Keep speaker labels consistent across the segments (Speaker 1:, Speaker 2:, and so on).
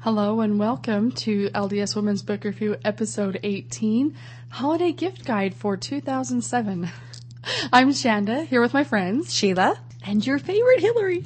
Speaker 1: Hello and welcome to LDS Women's Book Review, Episode 18, Holiday Gift Guide for 2007. I'm Shanda, here with my friends,
Speaker 2: Sheila,
Speaker 1: and your favorite Hillary.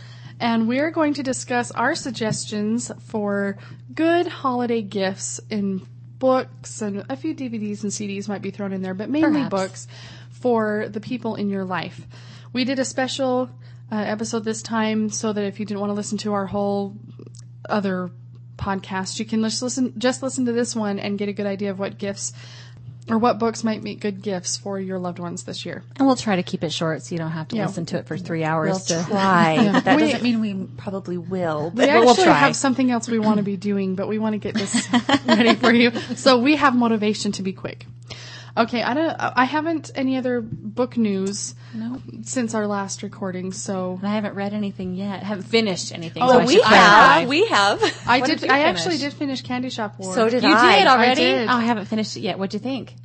Speaker 1: And we're going to discuss our suggestions for good holiday gifts in books, and a few DVDs and CDs might be thrown in there, but mainly books for the people in your life. We did a special episode this time so that if you didn't want to listen to our whole other podcast, you can just listen to this one and get a good idea of what gifts or what books might make good gifts for your loved ones this year.
Speaker 2: And we'll try to keep it short so you don't have to listen to it for 3 hours.
Speaker 3: We'll try. Yeah. That doesn't mean we probably will.
Speaker 1: But we'll try. Have something else we want to be doing, but we want to get this ready for you. So we have motivation to be quick. Okay, I haven't any other book news since our last recording, so.
Speaker 2: And I haven't read anything yet. I haven't finished anything.
Speaker 3: Oh,
Speaker 2: so
Speaker 3: we have. We have.
Speaker 1: I actually did finish Candy Shop War.
Speaker 3: So did
Speaker 2: I. You did already?
Speaker 1: I did.
Speaker 2: Oh, I haven't finished it yet. What'd you think?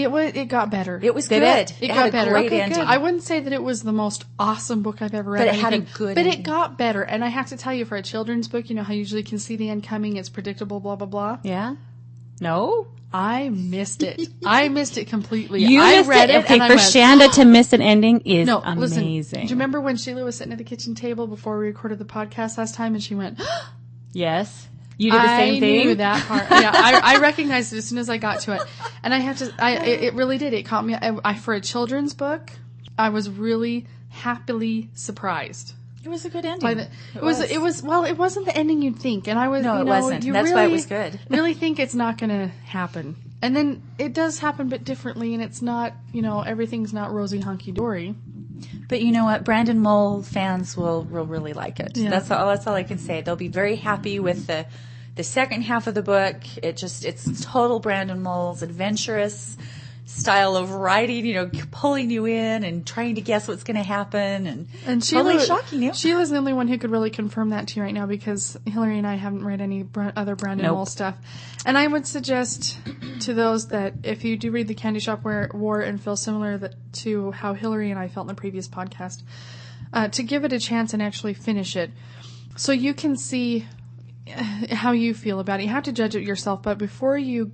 Speaker 1: It got better.
Speaker 3: It was good.
Speaker 1: It got better.
Speaker 3: Great ending.
Speaker 1: I wouldn't say that it was the most awesome book I've ever read.
Speaker 3: But it had a good ending.
Speaker 1: But it got better. And I have to tell you, for a children's book, you know how you usually can see the end coming, it's predictable, blah, blah, blah.
Speaker 2: Yeah? No?
Speaker 1: I missed it. I missed it completely.
Speaker 2: I read it. Okay, for Shanda to miss an ending is amazing.
Speaker 1: Listen, do you remember when Sheila was sitting at the kitchen table before we recorded the podcast last time and she went,
Speaker 2: yes. You did the same thing?
Speaker 1: I knew that part. Yeah, I recognized it as soon as I got to it. And I have to, it really did. It caught me. For a children's book, I was really happily surprised.
Speaker 3: It was a good ending.
Speaker 1: It wasn't the ending you'd think. And I was,
Speaker 3: it wasn't. That's why it was good.
Speaker 1: Really think it's not going to happen. And then it does happen, but differently. And it's not, everything's not rosy hunky-dory.
Speaker 3: But you know what? Brandon Mull fans will really like it. Yeah. That's all I can say. They'll be very happy with the second half of the book. It's total Brandon Mull's adventurous style of writing, pulling you in and trying to guess what's going to happen and totally shocking you.
Speaker 1: Sheila's the only one who could really confirm that to you right now because Hillary and I haven't read any other Brandon Mull stuff. And I would suggest to those that if you do read the Candy Shop War and feel similar to how Hillary and I felt in the previous podcast, to give it a chance and actually finish it so you can see how you feel about it. You have to judge it yourself, but before you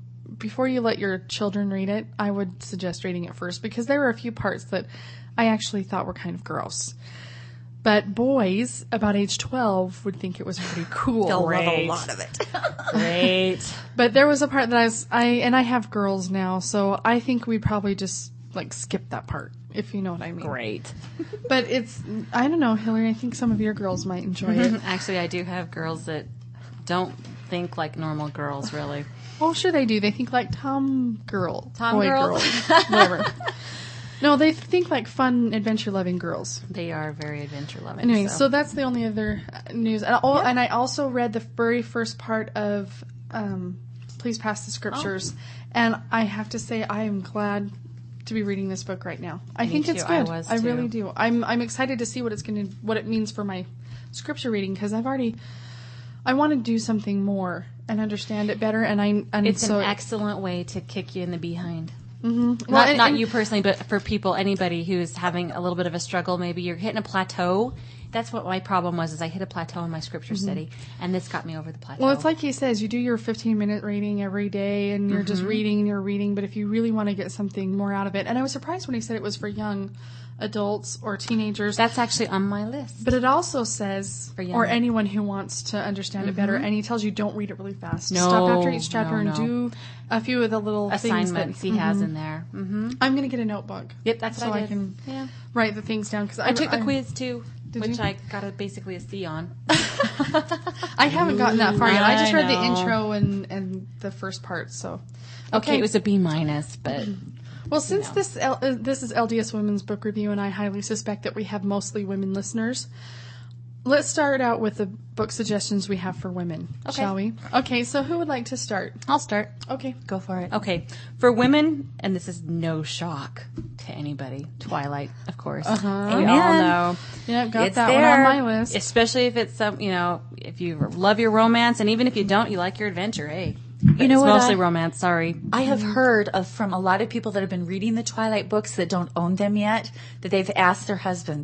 Speaker 1: let your children read it, I would suggest reading it first because there were a few parts that I actually thought were kind of gross. But boys about age 12 would think it was pretty cool.
Speaker 3: They'll love a lot of it.
Speaker 2: Great. But
Speaker 1: there was a part that I have girls now, so I think we'd probably just skip that part, if you know what I mean.
Speaker 2: Great.
Speaker 1: But I don't know, Hillary, I think some of your girls might enjoy it.
Speaker 2: Actually, I do have girls that don't think like normal girls, really.
Speaker 1: Oh, sure they do. They think like Tom girl. Whatever. No, they think like fun, adventure-loving girls.
Speaker 2: They are very adventure-loving.
Speaker 1: Anyway, so that's the only other news. And I also read the very first part of Please Pass the Scriptures. Oh. And I have to say, I am glad to be reading this book right now. I think it's good. I really do. I'm excited to see what it means for my scripture reading because I want to do something more and understand it better. It's an
Speaker 2: excellent way to kick you in the behind.
Speaker 1: Mm-hmm.
Speaker 2: Not you personally, but for anybody who's having a little bit of a struggle. Maybe you're hitting a plateau. That's what my problem was, is I hit a plateau in my scripture study, and this got me over the plateau.
Speaker 1: Well, it's like he says, you do your 15-minute reading every day, and you're just reading and you're reading, but if you really want to get something more out of it, and I was surprised when he said it was for young adults or teenagers.
Speaker 2: That's actually on my list.
Speaker 1: But it also says, or anyone who wants to understand it better, and he tells you don't read it really fast.
Speaker 2: No,
Speaker 1: stop after each chapter and do a few of the little
Speaker 2: assignments
Speaker 1: things
Speaker 2: he has in there.
Speaker 1: Mm-hmm. I'm going to get a notebook.
Speaker 2: Yep, that's what I did.
Speaker 1: So I can write the things down. Cause
Speaker 2: I took the quiz too, which I got basically a C on.
Speaker 1: I haven't gotten that far yet. I just read the intro and the first part. So
Speaker 2: okay, it was a B-, but.
Speaker 1: Well, since this is LDS Women's Book Review, and I highly suspect that we have mostly women listeners, let's start out with the book suggestions we have for women, shall we? Okay, so who would like to start?
Speaker 2: I'll start.
Speaker 1: Okay, go for it.
Speaker 2: Okay, for women, and this is no shock to anybody, Twilight, of course. We all know.
Speaker 1: Yeah, got that one on my list.
Speaker 2: Especially if it's if you love your romance, and even if you don't, you like your adventure, hey.
Speaker 3: You know
Speaker 2: it's
Speaker 3: what?
Speaker 2: Mostly romance, sorry.
Speaker 3: I have heard from a lot of people that have been reading the Twilight books that don't own them yet, that they've asked their husbands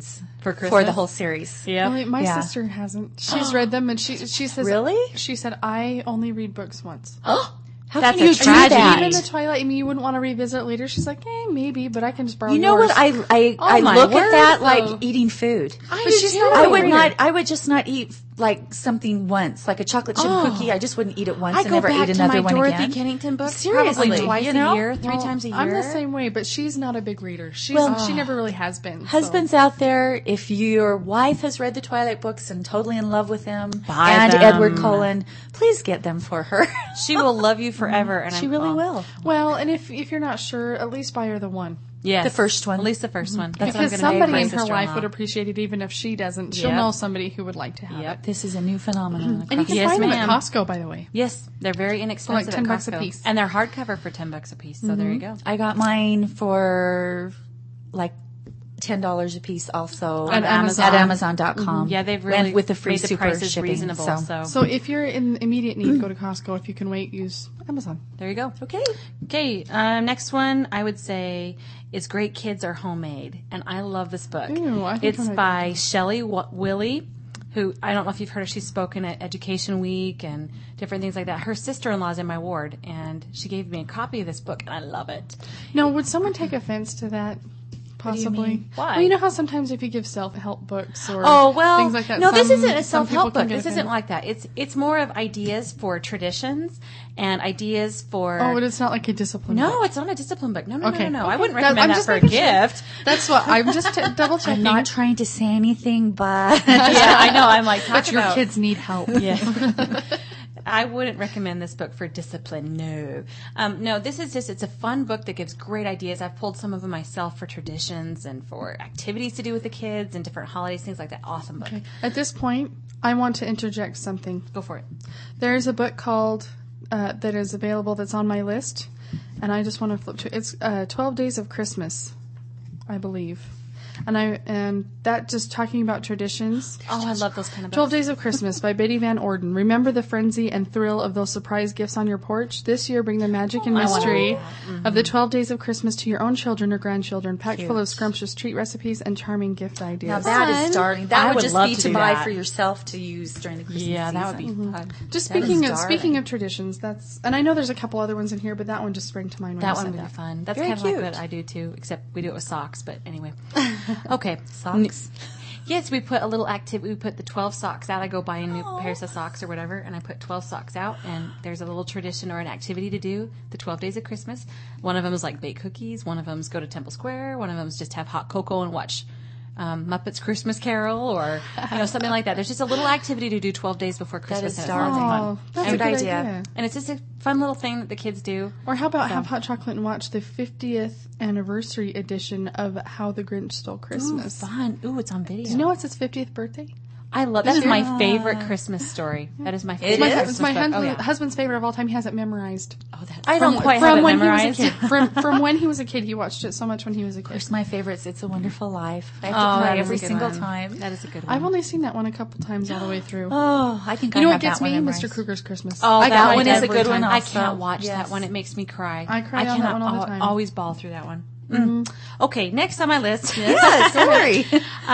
Speaker 2: For Christmas?
Speaker 3: for the whole series.
Speaker 2: Yeah.
Speaker 1: Only my
Speaker 3: Yeah.
Speaker 1: sister hasn't. She's read them, and she says
Speaker 3: Really?
Speaker 1: She said I only read books once.
Speaker 3: How
Speaker 2: That's
Speaker 3: can
Speaker 2: a
Speaker 3: you do
Speaker 2: tragedy.
Speaker 3: that?
Speaker 1: Even the Twilight. I mean, you wouldn't want to revisit it later. She's like, maybe, but I can just borrow.
Speaker 3: You know
Speaker 1: yours.
Speaker 3: what? I
Speaker 2: Oh, my
Speaker 3: look
Speaker 2: word,
Speaker 3: at that
Speaker 1: though.
Speaker 3: like eating food.
Speaker 1: But she's not.
Speaker 3: I
Speaker 1: a
Speaker 3: would
Speaker 1: reader.
Speaker 3: not. I would just not eat like something once, like a chocolate chip cookie. I just wouldn't eat it once
Speaker 2: I
Speaker 3: and
Speaker 2: go
Speaker 3: never
Speaker 2: back
Speaker 3: eat
Speaker 2: to
Speaker 3: another
Speaker 2: my
Speaker 3: one
Speaker 2: Dorothy
Speaker 3: again.
Speaker 2: Kennington books
Speaker 3: Seriously,
Speaker 2: probably twice
Speaker 3: you know?
Speaker 2: a year, 3 times a year.
Speaker 1: I'm the same way, but she's not a big reader. She never really has been. so.
Speaker 3: Husbands out there, if your wife has read the Twilight books and totally in love with them,
Speaker 2: Buy
Speaker 3: and
Speaker 2: them.
Speaker 3: Edward Cullen, please get them for her.
Speaker 2: She will love you forever. And
Speaker 3: She really will.
Speaker 1: Well, and if you're not sure, at least buy her the one.
Speaker 2: Yes.
Speaker 3: The first one.
Speaker 2: At least the first one. That's
Speaker 1: Because
Speaker 2: what I'm going to
Speaker 1: somebody in her
Speaker 3: sister-in-law.
Speaker 1: life would appreciate it, even if she doesn't. She'll
Speaker 2: Yep.
Speaker 1: know somebody who would like to have
Speaker 2: Yep.
Speaker 1: it.
Speaker 3: This is a new phenomenon.
Speaker 1: And you can
Speaker 2: Yes,
Speaker 1: find them
Speaker 2: ma'am.
Speaker 1: at Costco, by the way.
Speaker 2: Yes, they're very inexpensive
Speaker 1: $10
Speaker 2: at
Speaker 1: a
Speaker 2: Costco.
Speaker 1: piece.
Speaker 2: And they're hardcover for $10 a piece. So there you go.
Speaker 3: I got mine for like $10 a piece also
Speaker 1: At Amazon.
Speaker 3: at Amazon.com.
Speaker 2: Yeah, they've really
Speaker 3: and with the free
Speaker 2: made the
Speaker 3: super
Speaker 2: prices
Speaker 3: shipping.
Speaker 2: reasonable. So.
Speaker 1: So if you're in immediate need, go to Costco. If you can wait, use Amazon.
Speaker 2: there you go.
Speaker 3: Okay.
Speaker 2: Okay, next one I would say is Great Kids Are Homemade, and I love this book.
Speaker 1: Ooh, I think
Speaker 2: It's
Speaker 1: I
Speaker 2: by Shelley Willie, who I don't know if you've heard of. She's spoken at Education Week and different things like that. Her sister-in-law is in my ward, and she gave me a copy of this book, and I love it.
Speaker 1: Now, would someone take offense to that? Possibly.
Speaker 3: mean?
Speaker 2: Why?
Speaker 1: Well, you know how sometimes if you give self-help books or
Speaker 2: Oh well,
Speaker 1: things like that.
Speaker 2: no, this
Speaker 1: some-
Speaker 2: isn't a
Speaker 1: some
Speaker 2: self-help
Speaker 1: people can
Speaker 2: book.
Speaker 1: get
Speaker 2: This isn't
Speaker 1: offended.
Speaker 2: like that. It's more of ideas for traditions and ideas for.
Speaker 1: Oh, but it's not like a discipline.
Speaker 2: no,
Speaker 1: book.
Speaker 2: it's not a discipline book. No,
Speaker 1: Okay.
Speaker 2: no. I
Speaker 1: Okay.
Speaker 2: wouldn't
Speaker 1: I'm
Speaker 2: recommend that
Speaker 1: just
Speaker 2: for a
Speaker 1: making sure.
Speaker 2: gift.
Speaker 1: That's what I'm just double checking.
Speaker 3: I'm not trying to say anything, but
Speaker 2: Yeah, I know. I'm like,
Speaker 1: but
Speaker 2: talk
Speaker 1: your
Speaker 2: about-
Speaker 1: kids need help.
Speaker 2: Yeah. I wouldn't recommend this book for discipline. No. No, this is just, it's a fun book that gives great ideas. I've pulled some of them myself for traditions and for activities to do with the kids and different holidays, things like that. Awesome book.
Speaker 1: At this point, I want to interject something.
Speaker 2: Go for it.
Speaker 1: There's a book called that is available that's on my list, and I just want to flip to it's 12 Days of Christmas, I believe. And that just talking about traditions.
Speaker 2: Oh, I love those kind of books.
Speaker 1: 12 Days of Christmas by Betty Van Orden. Remember the frenzy and thrill of those surprise gifts on your porch? This year, bring the magic and mystery of the 12 Days of Christmas to your own children or grandchildren, packed full of scrumptious treat recipes and charming gift
Speaker 3: now
Speaker 1: ideas.
Speaker 3: that is darling. That
Speaker 2: I
Speaker 3: would
Speaker 2: would
Speaker 3: just
Speaker 2: love
Speaker 3: be
Speaker 2: to
Speaker 3: to
Speaker 2: do
Speaker 3: buy
Speaker 2: that.
Speaker 3: for yourself to use during the Christmas
Speaker 2: Yeah, that would be
Speaker 3: season.
Speaker 2: fun.
Speaker 1: Just
Speaker 3: That is
Speaker 1: speaking
Speaker 3: darling.
Speaker 1: of traditions, and I know there's a couple other ones in here, but that one just sprang to mind when
Speaker 2: That
Speaker 1: you
Speaker 2: one
Speaker 1: said
Speaker 2: would be
Speaker 1: that.
Speaker 2: fun. That's
Speaker 3: Very
Speaker 2: kind of like
Speaker 3: cute.
Speaker 2: what I do too, except we do it with socks. But anyway, okay.
Speaker 3: Socks.
Speaker 2: Yes, we put a little activity. We put the 12 socks out. I go buy a new pairs of socks or whatever, and I put 12 socks out. And there's a little tradition or an activity to do the 12 days of Christmas. One of them is like bake cookies. One of them is go to Temple Square. One of them is just have hot cocoa and watch Muppets Christmas Carol or something like that. There's just a little activity to do 12 days before Christmas.
Speaker 3: is
Speaker 2: and it's lots of
Speaker 1: Oh,
Speaker 2: fun.
Speaker 1: that's
Speaker 3: Good
Speaker 1: a good
Speaker 3: idea.
Speaker 1: idea.
Speaker 2: And it's just a fun little thing that the kids do.
Speaker 1: Or how about have hot chocolate and watch the 50th anniversary edition of How the Grinch Stole Christmas?
Speaker 2: Fun. Ooh, it's on video.
Speaker 1: Do you know it's his 50th birthday?
Speaker 2: I love that. Is my favorite Christmas story. That is my favorite.
Speaker 3: It is?
Speaker 2: Christmas
Speaker 1: It's my
Speaker 2: book. Oh, yeah.
Speaker 1: husband's favorite of all time. He has it memorized.
Speaker 2: Oh, that's
Speaker 3: I don't quite have
Speaker 1: From
Speaker 3: it
Speaker 1: when
Speaker 3: memorized.
Speaker 1: he was a kid. From when he was a kid, he watched it so much when he was a kid.
Speaker 3: It's my favorite. It's a Wonderful Life. I have to
Speaker 2: Oh,
Speaker 3: cry
Speaker 2: that is
Speaker 3: every
Speaker 2: a good
Speaker 3: single
Speaker 2: one.
Speaker 3: time.
Speaker 2: That is a good one.
Speaker 1: I've only seen that one a couple times all the way through.
Speaker 3: Oh, I think
Speaker 1: You
Speaker 3: I
Speaker 1: know
Speaker 3: have
Speaker 1: what gets
Speaker 3: that one
Speaker 1: me?
Speaker 3: memorized.
Speaker 1: Mr. Kruger's Christmas.
Speaker 2: Oh,
Speaker 1: I
Speaker 2: that
Speaker 1: cry
Speaker 2: one is a
Speaker 1: every
Speaker 3: good one
Speaker 1: time.
Speaker 2: I
Speaker 3: also.
Speaker 2: can't watch
Speaker 3: Yes.
Speaker 2: that one. It makes me cry.
Speaker 1: I cry on that
Speaker 2: cannot
Speaker 1: one all the time.
Speaker 2: always bawl through that one. Okay, next on my list.
Speaker 3: Yeah, sorry.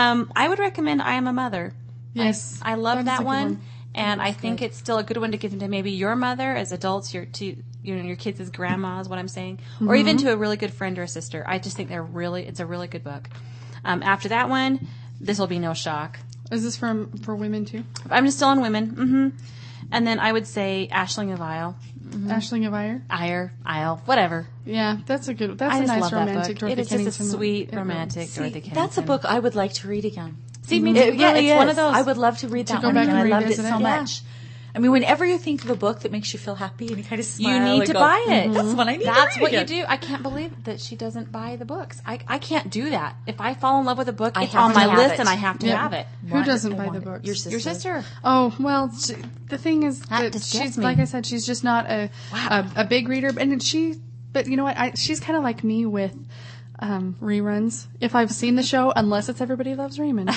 Speaker 2: I would recommend I Am a Mother.
Speaker 1: Yes.
Speaker 2: I love
Speaker 1: That is a
Speaker 2: that
Speaker 1: good
Speaker 2: one.
Speaker 1: one.
Speaker 2: And I think it's still a good one to give to maybe your mother as adults, your kids as grandmas, what I'm saying, or even to a really good friend or a sister. I just think it's a really good book. After that one, this will be no shock.
Speaker 1: Is this for women too?
Speaker 2: I'm just still on women. Mm-hmm. And then I would say Aisling of Isle,
Speaker 1: Aisling of Ire?
Speaker 2: Isle, whatever.
Speaker 1: Yeah, that's a good. That's
Speaker 2: I
Speaker 1: a
Speaker 2: just
Speaker 1: nice
Speaker 2: love that
Speaker 1: romantic
Speaker 2: book.
Speaker 1: Dorothy
Speaker 2: It is just a
Speaker 1: Kennington.
Speaker 2: sweet
Speaker 1: It really-
Speaker 2: romantic Dorothy Kennington.
Speaker 3: That's a book I would like to read again.
Speaker 2: See, me
Speaker 3: It
Speaker 2: yeah,
Speaker 3: really
Speaker 2: it's
Speaker 3: is.
Speaker 2: one of those.
Speaker 3: I would love to read that
Speaker 1: go
Speaker 3: one
Speaker 1: back
Speaker 3: again.
Speaker 1: and
Speaker 3: I loved it
Speaker 1: revisit
Speaker 3: so
Speaker 1: it.
Speaker 3: much. I mean, whenever you think of a book that makes you feel happy and you kind of smile,
Speaker 2: You need
Speaker 3: and
Speaker 2: to
Speaker 3: go,
Speaker 2: buy it.
Speaker 3: That's what I need.
Speaker 2: That's
Speaker 3: to read
Speaker 2: what you
Speaker 3: again."
Speaker 2: do. I can't believe that she doesn't buy the books. I can't do that. If I fall in love with a book,
Speaker 3: I
Speaker 2: it's
Speaker 3: have
Speaker 2: on
Speaker 3: to
Speaker 2: my
Speaker 3: have
Speaker 2: list
Speaker 3: it.
Speaker 2: and I have to
Speaker 1: Yeah.
Speaker 2: have it.
Speaker 1: Who doesn't
Speaker 3: I
Speaker 1: buy
Speaker 3: want
Speaker 1: the
Speaker 3: it.
Speaker 1: books?
Speaker 3: Your sister.
Speaker 2: Your sister.
Speaker 1: Oh well, the thing is
Speaker 2: That
Speaker 1: that
Speaker 2: just
Speaker 1: she's
Speaker 2: gets me.
Speaker 1: like I said, she's just not a big reader, and but you know what? She's kind of like me with reruns. If I've seen the show, unless it's Everybody Loves Raymond.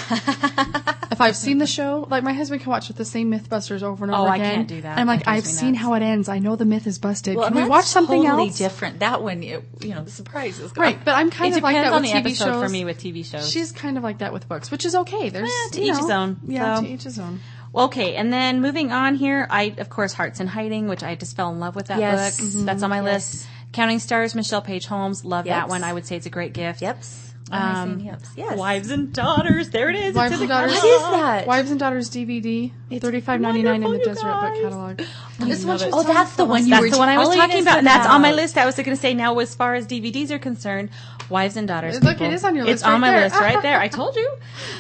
Speaker 1: If I've seen the show, like my husband can watch with the same Mythbusters over and over again.
Speaker 2: I can't do that.
Speaker 1: I'm like, I've seen how it ends. I know the myth is busted.
Speaker 3: Well,
Speaker 1: can we watch something
Speaker 3: totally
Speaker 1: else?
Speaker 3: different. That one, the surprise is
Speaker 1: Right, but I'm kind
Speaker 2: It
Speaker 1: of like
Speaker 2: depends
Speaker 1: that
Speaker 2: on
Speaker 1: with
Speaker 2: the
Speaker 1: TV
Speaker 2: episode
Speaker 1: shows.
Speaker 2: for me with TV shows.
Speaker 1: She's kind of like that with books, which is okay. There's
Speaker 2: to each his own.
Speaker 1: Yeah,
Speaker 2: So.
Speaker 1: to each his own.
Speaker 2: Okay, and then moving on here, of course, Hearts in Hiding, which I just fell in love with that
Speaker 3: Yes.
Speaker 2: book.
Speaker 3: Mm-hmm.
Speaker 2: That's on my
Speaker 3: Yes.
Speaker 2: list. Counting Stars, Michelle Page Holmes, love
Speaker 3: Yes.
Speaker 2: that one. I would say it's a great gift.
Speaker 3: Yep. Yes.
Speaker 2: Wives and Daughters, there it is.
Speaker 1: Wives
Speaker 2: It's
Speaker 1: and
Speaker 2: in the
Speaker 1: Daughters.
Speaker 3: What is that?
Speaker 1: Wives and Daughters DVD, $35.99 in the
Speaker 2: wonderful, you
Speaker 1: Deseret Book
Speaker 2: guys.
Speaker 1: catalog.
Speaker 3: This one,
Speaker 2: love it.
Speaker 3: oh, that's the one you
Speaker 2: That's
Speaker 3: were
Speaker 2: the one I was
Speaker 3: telling
Speaker 2: talking
Speaker 3: us
Speaker 2: about, and that's on my
Speaker 3: about.
Speaker 2: list. I was going to say now, as far as DVDs are concerned, Wives and Daughters.
Speaker 1: Look,
Speaker 2: people.
Speaker 1: it is on your list
Speaker 2: It's on
Speaker 1: right
Speaker 2: my
Speaker 1: there.
Speaker 2: list right there. I told you.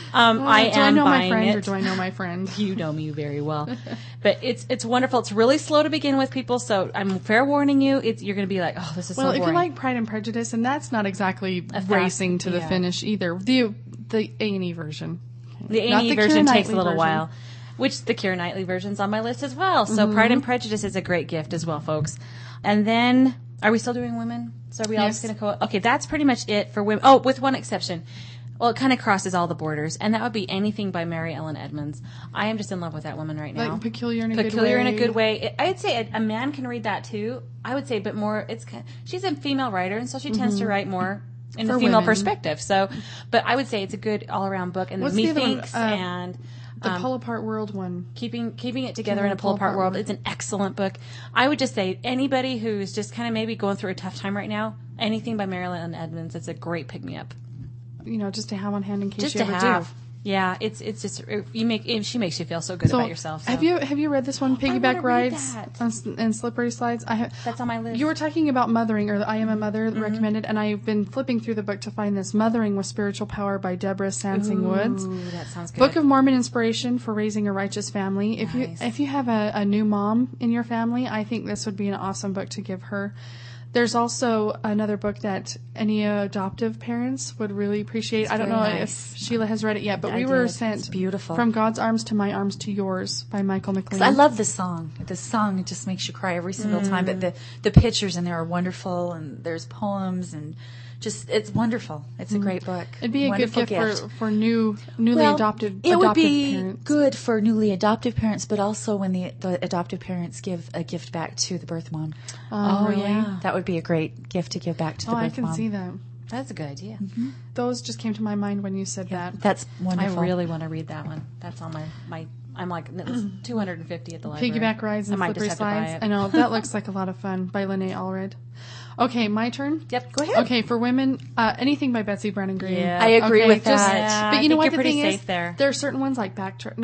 Speaker 2: I
Speaker 1: do I
Speaker 2: am
Speaker 1: know my
Speaker 2: buying
Speaker 1: friend
Speaker 2: it.
Speaker 1: or do I know my friend?
Speaker 2: You know me very well, but it's wonderful. It's really slow to begin with, people. So I'm fair warning you. You're going to be like, oh, this is
Speaker 1: Well,
Speaker 2: so
Speaker 1: if
Speaker 2: boring.
Speaker 1: you like Pride and Prejudice, and that's not exactly racing to the
Speaker 2: yeah.
Speaker 1: finish either. The A&E version.
Speaker 2: The
Speaker 1: Not
Speaker 2: A&E
Speaker 1: the
Speaker 2: version
Speaker 1: Keira
Speaker 2: takes a
Speaker 1: Knightley
Speaker 2: little
Speaker 1: version.
Speaker 2: while, which the Keira Knightley version's on my list as well. So Pride and Prejudice is a great gift as well, folks. And then, are we still doing women? So are we all
Speaker 1: Yes.
Speaker 2: just going to go? Okay, that's pretty much it for women. Oh, with one exception. Well, it kind of crosses all the borders, and that would be anything by Mary Ellen Edmonds. I am just in love with that woman right now.
Speaker 1: Like Peculiar in a Good Way.
Speaker 2: Peculiar in a good way. I'd say a man can read that too. I would say, but more. She's a female writer, and so she tends to write more in the
Speaker 1: For
Speaker 2: female
Speaker 1: women.
Speaker 2: perspective. So, but I would say it's a good all around book. And
Speaker 1: What's
Speaker 2: the
Speaker 1: the other one?
Speaker 2: Methinks and
Speaker 1: The Pull Apart World one.
Speaker 2: keeping it together in a pull apart world. It's an excellent book. I would just say anybody who's just kind of maybe going through a tough time right now, anything by Mary Ellen Edmonds, it's a great pick me up.
Speaker 1: Just to have on hand in case
Speaker 2: Just
Speaker 1: you
Speaker 2: to
Speaker 1: ever
Speaker 2: have.
Speaker 1: do.
Speaker 2: Yeah, it's just she makes you feel so good about yourself. So.
Speaker 1: Have you read this one, Piggyback
Speaker 2: read
Speaker 1: Rides
Speaker 2: that.
Speaker 1: and Slippery Slides?
Speaker 2: That's on my list.
Speaker 1: You were talking about mothering, or the I Am a Mother recommended, and I've been flipping through the book to find this, Mothering with Spiritual Power by Deborah Sansing Woods.
Speaker 2: Ooh, that sounds good.
Speaker 1: Book of Mormon inspiration for raising a righteous family.
Speaker 2: Nice.
Speaker 1: If you have a new mom in your family, I think this would be an awesome book to give her. There's also another book that any adoptive parents would really appreciate. I don't know if Sheila has read it yet, but we were sent
Speaker 3: It's beautiful.
Speaker 1: From God's Arms to My Arms to Yours by Michael McLean.
Speaker 3: I love the song. The song just makes you cry every single time. But the pictures in there are wonderful, and there's poems, and just it's wonderful. It's a great book.
Speaker 1: It'd be a
Speaker 3: Wonderful
Speaker 1: good gift for newly adopted
Speaker 3: It would be
Speaker 1: parents.
Speaker 3: good for newly adopted parents, but also when the adopted parents give a gift back to the birth mom.
Speaker 1: Oh, really?
Speaker 2: yeah.
Speaker 3: That would be a great gift to give back to the birth mom.
Speaker 1: I can see that.
Speaker 2: That's a good idea.
Speaker 1: Those just came to my mind when you said that.
Speaker 3: That's wonderful.
Speaker 2: I really want to read that one. That's on my I'm like it's 250 at the library.
Speaker 1: Piggyback Rides and
Speaker 2: I might
Speaker 1: Slippery
Speaker 2: just have to buy
Speaker 1: Slides.
Speaker 2: it.
Speaker 1: I know, that looks like a lot of fun by Lene Allred. Okay, my turn?
Speaker 2: Yep, go ahead.
Speaker 1: Okay, for women, anything by Betsy Brennan Green.
Speaker 2: Yeah.
Speaker 3: I agree with
Speaker 1: just-
Speaker 3: that.
Speaker 2: Yeah,
Speaker 1: But
Speaker 2: I
Speaker 1: you know
Speaker 2: think
Speaker 1: what
Speaker 2: you're
Speaker 1: the
Speaker 2: pretty
Speaker 1: thing
Speaker 2: safe
Speaker 1: is?
Speaker 2: there.
Speaker 1: There are certain ones like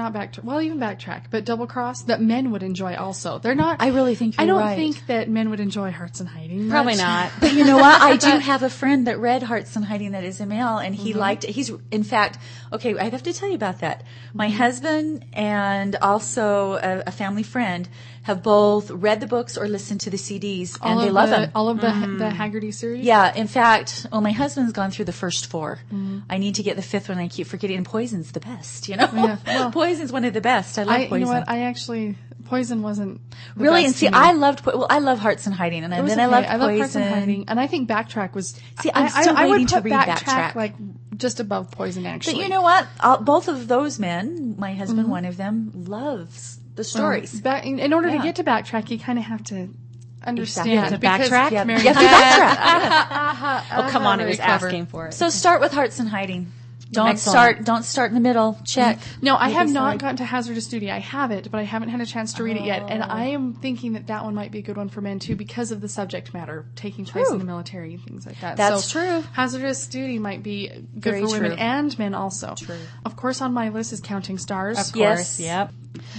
Speaker 1: even Backtrack, but Double Cross that men would enjoy also. They're not.
Speaker 3: I really think you're
Speaker 1: I don't
Speaker 3: right.
Speaker 1: think that men would enjoy Hearts in Hiding.
Speaker 2: Probably
Speaker 1: much.
Speaker 2: not.
Speaker 3: But you know what? I do have a friend that read Hearts in Hiding that is a male, and he liked it. He's, in fact, okay, I have to tell you about that. My husband and also a family friend have both read the books or listened to the CDs, and they love them.
Speaker 1: All of the Haggerty series.
Speaker 3: Yeah, in fact, my husband's gone through the first 4. I need to get the 5th one. I keep forgetting. And Poison's the best, you know?
Speaker 1: Yeah, well,
Speaker 3: Poison's one of the best. I love Poison.
Speaker 1: You know what? I actually Poison wasn't the
Speaker 3: Really?
Speaker 1: best
Speaker 3: And see,
Speaker 1: to me.
Speaker 3: I loved Hearts in Hiding, and
Speaker 1: It was
Speaker 3: then I
Speaker 1: okay.
Speaker 3: loved
Speaker 1: I
Speaker 3: Poison.
Speaker 1: love Hearts in Hiding, and I think Backtrack was.
Speaker 3: See, I'm still
Speaker 1: I
Speaker 3: waiting
Speaker 1: would
Speaker 3: to
Speaker 1: put
Speaker 3: read Backtrack.
Speaker 1: like just above Poison, actually.
Speaker 3: But you know what? Both of those men, my husband, one of them, loves the stories.
Speaker 1: In order to
Speaker 3: Yeah.
Speaker 1: get to Backtrack, you kind of have to understand.
Speaker 3: Exactly. You have
Speaker 2: to
Speaker 1: because
Speaker 2: backtrack?
Speaker 3: Yeah,
Speaker 1: Mary-
Speaker 3: you have to backtrack.
Speaker 2: Oh, come on, it
Speaker 1: very
Speaker 2: was
Speaker 1: clever.
Speaker 2: asking for it.
Speaker 3: So start with Hearts in Hiding. Don't
Speaker 2: Excellent.
Speaker 3: start in the middle. Check.
Speaker 1: No, I have
Speaker 3: Maybe
Speaker 1: not
Speaker 3: side.
Speaker 1: gotten to Hazardous Duty. I have it, but I haven't had a chance to read it yet. And I am thinking that one might be a good one for men too, because of the subject matter taking place in the military and things like that.
Speaker 3: That's true.
Speaker 1: Hazardous Duty might be good
Speaker 3: Very
Speaker 1: for women
Speaker 3: true.
Speaker 1: and men also.
Speaker 3: True.
Speaker 1: Of course, on my list is Counting Stars.
Speaker 2: Of course,
Speaker 3: Yes.
Speaker 2: yep.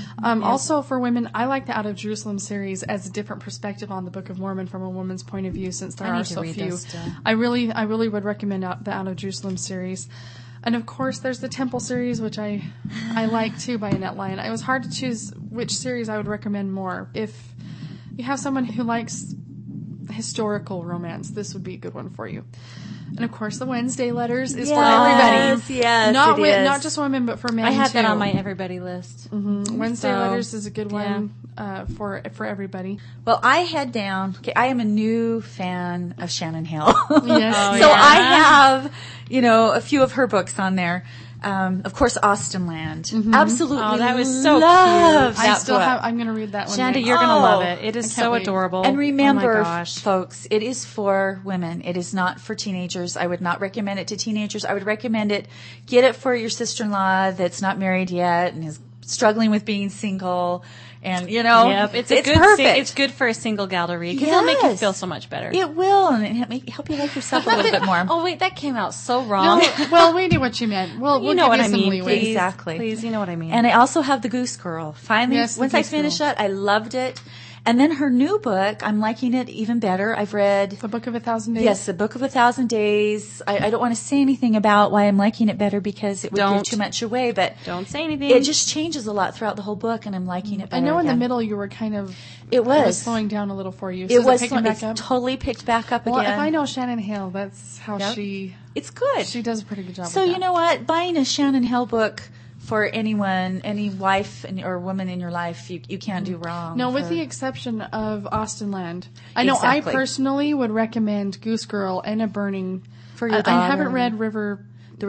Speaker 1: Also for women, I like the Out of Jerusalem series as a different perspective on the Book of Mormon from a woman's point of view, since there
Speaker 2: I
Speaker 1: are
Speaker 2: need to
Speaker 1: so
Speaker 2: read
Speaker 1: few.
Speaker 2: those still.
Speaker 1: I really would recommend the Out of Jerusalem series. And of course, there's the Temple series, which I like too, by Annette Lyon. It was hard to choose which series I would recommend more. If you have someone who likes historical romance, this would be a good one for you. And of course, the Wednesday Letters is for everybody.
Speaker 3: Yes,
Speaker 1: Not
Speaker 3: it is.
Speaker 1: not just women, but for men
Speaker 2: I have
Speaker 1: too.
Speaker 2: that on my everybody list.
Speaker 1: Wednesday
Speaker 2: So,
Speaker 1: Letters is a good one. for everybody.
Speaker 3: Well, I head down. Okay, I am a new fan of Shannon Hale.
Speaker 1: Yes.
Speaker 3: I have, a few of her books on there. Of course, Austen Land. Absolutely.
Speaker 2: Oh, that was so
Speaker 3: love
Speaker 2: cute.
Speaker 3: that
Speaker 1: I'm going to read that one.
Speaker 2: Shanda,
Speaker 1: next.
Speaker 2: you're going to love it. It is so
Speaker 1: wait.
Speaker 2: adorable.
Speaker 3: And remember,
Speaker 2: oh my gosh.
Speaker 3: folks, it is for women. It is not for teenagers. I would not recommend it to teenagers. I would recommend get it for your sister-in-law that's not married yet and is struggling with being single. And,
Speaker 2: Yep, it's good
Speaker 3: perfect.
Speaker 2: It's good for a single gal to read because it'll make you feel so much better.
Speaker 3: It will, and it help you like yourself a little bit more.
Speaker 2: Oh, wait, that came out so wrong.
Speaker 1: No, well, we knew what you meant. We'll
Speaker 2: You know
Speaker 1: give
Speaker 2: what
Speaker 1: you
Speaker 2: I
Speaker 1: some
Speaker 2: mean,
Speaker 1: leeway.
Speaker 2: please.
Speaker 3: Exactly.
Speaker 2: Please, you know what I mean.
Speaker 3: And I also have The Goose Girl. Finally,
Speaker 1: Yes, The
Speaker 3: once I
Speaker 1: Goose
Speaker 3: finished
Speaker 1: Girl.
Speaker 3: it, I loved it. And then her new book, I'm liking it even better. I've read...
Speaker 1: The Book of 1,000 Days?
Speaker 3: Yes, The Book of 1,000 Days. I don't want to say anything about why I'm liking it better because it would give too much away, but...
Speaker 2: Don't say anything.
Speaker 3: It just changes a lot throughout the whole book, and I'm liking it better.
Speaker 1: I know in the
Speaker 3: again.
Speaker 1: middle you were kind of...
Speaker 3: It was
Speaker 1: slowing down a little for you. So
Speaker 3: It was
Speaker 1: picking back
Speaker 3: it's
Speaker 1: up?
Speaker 3: totally picked back up
Speaker 1: Well,
Speaker 3: again.
Speaker 1: if I know Shannon Hale, that's how she
Speaker 3: It's good.
Speaker 1: does a pretty good job
Speaker 3: So
Speaker 1: with
Speaker 3: you
Speaker 1: that.
Speaker 3: know what? Buying a Shannon Hale book for anyone, any wife or woman in your life, you can't do wrong.
Speaker 1: No, with
Speaker 3: for-
Speaker 1: the exception of Austen Land. I know
Speaker 3: Exactly.
Speaker 1: I personally would recommend Goose Girl and A Burning.
Speaker 3: For your
Speaker 1: I
Speaker 3: daughter.
Speaker 1: haven't read River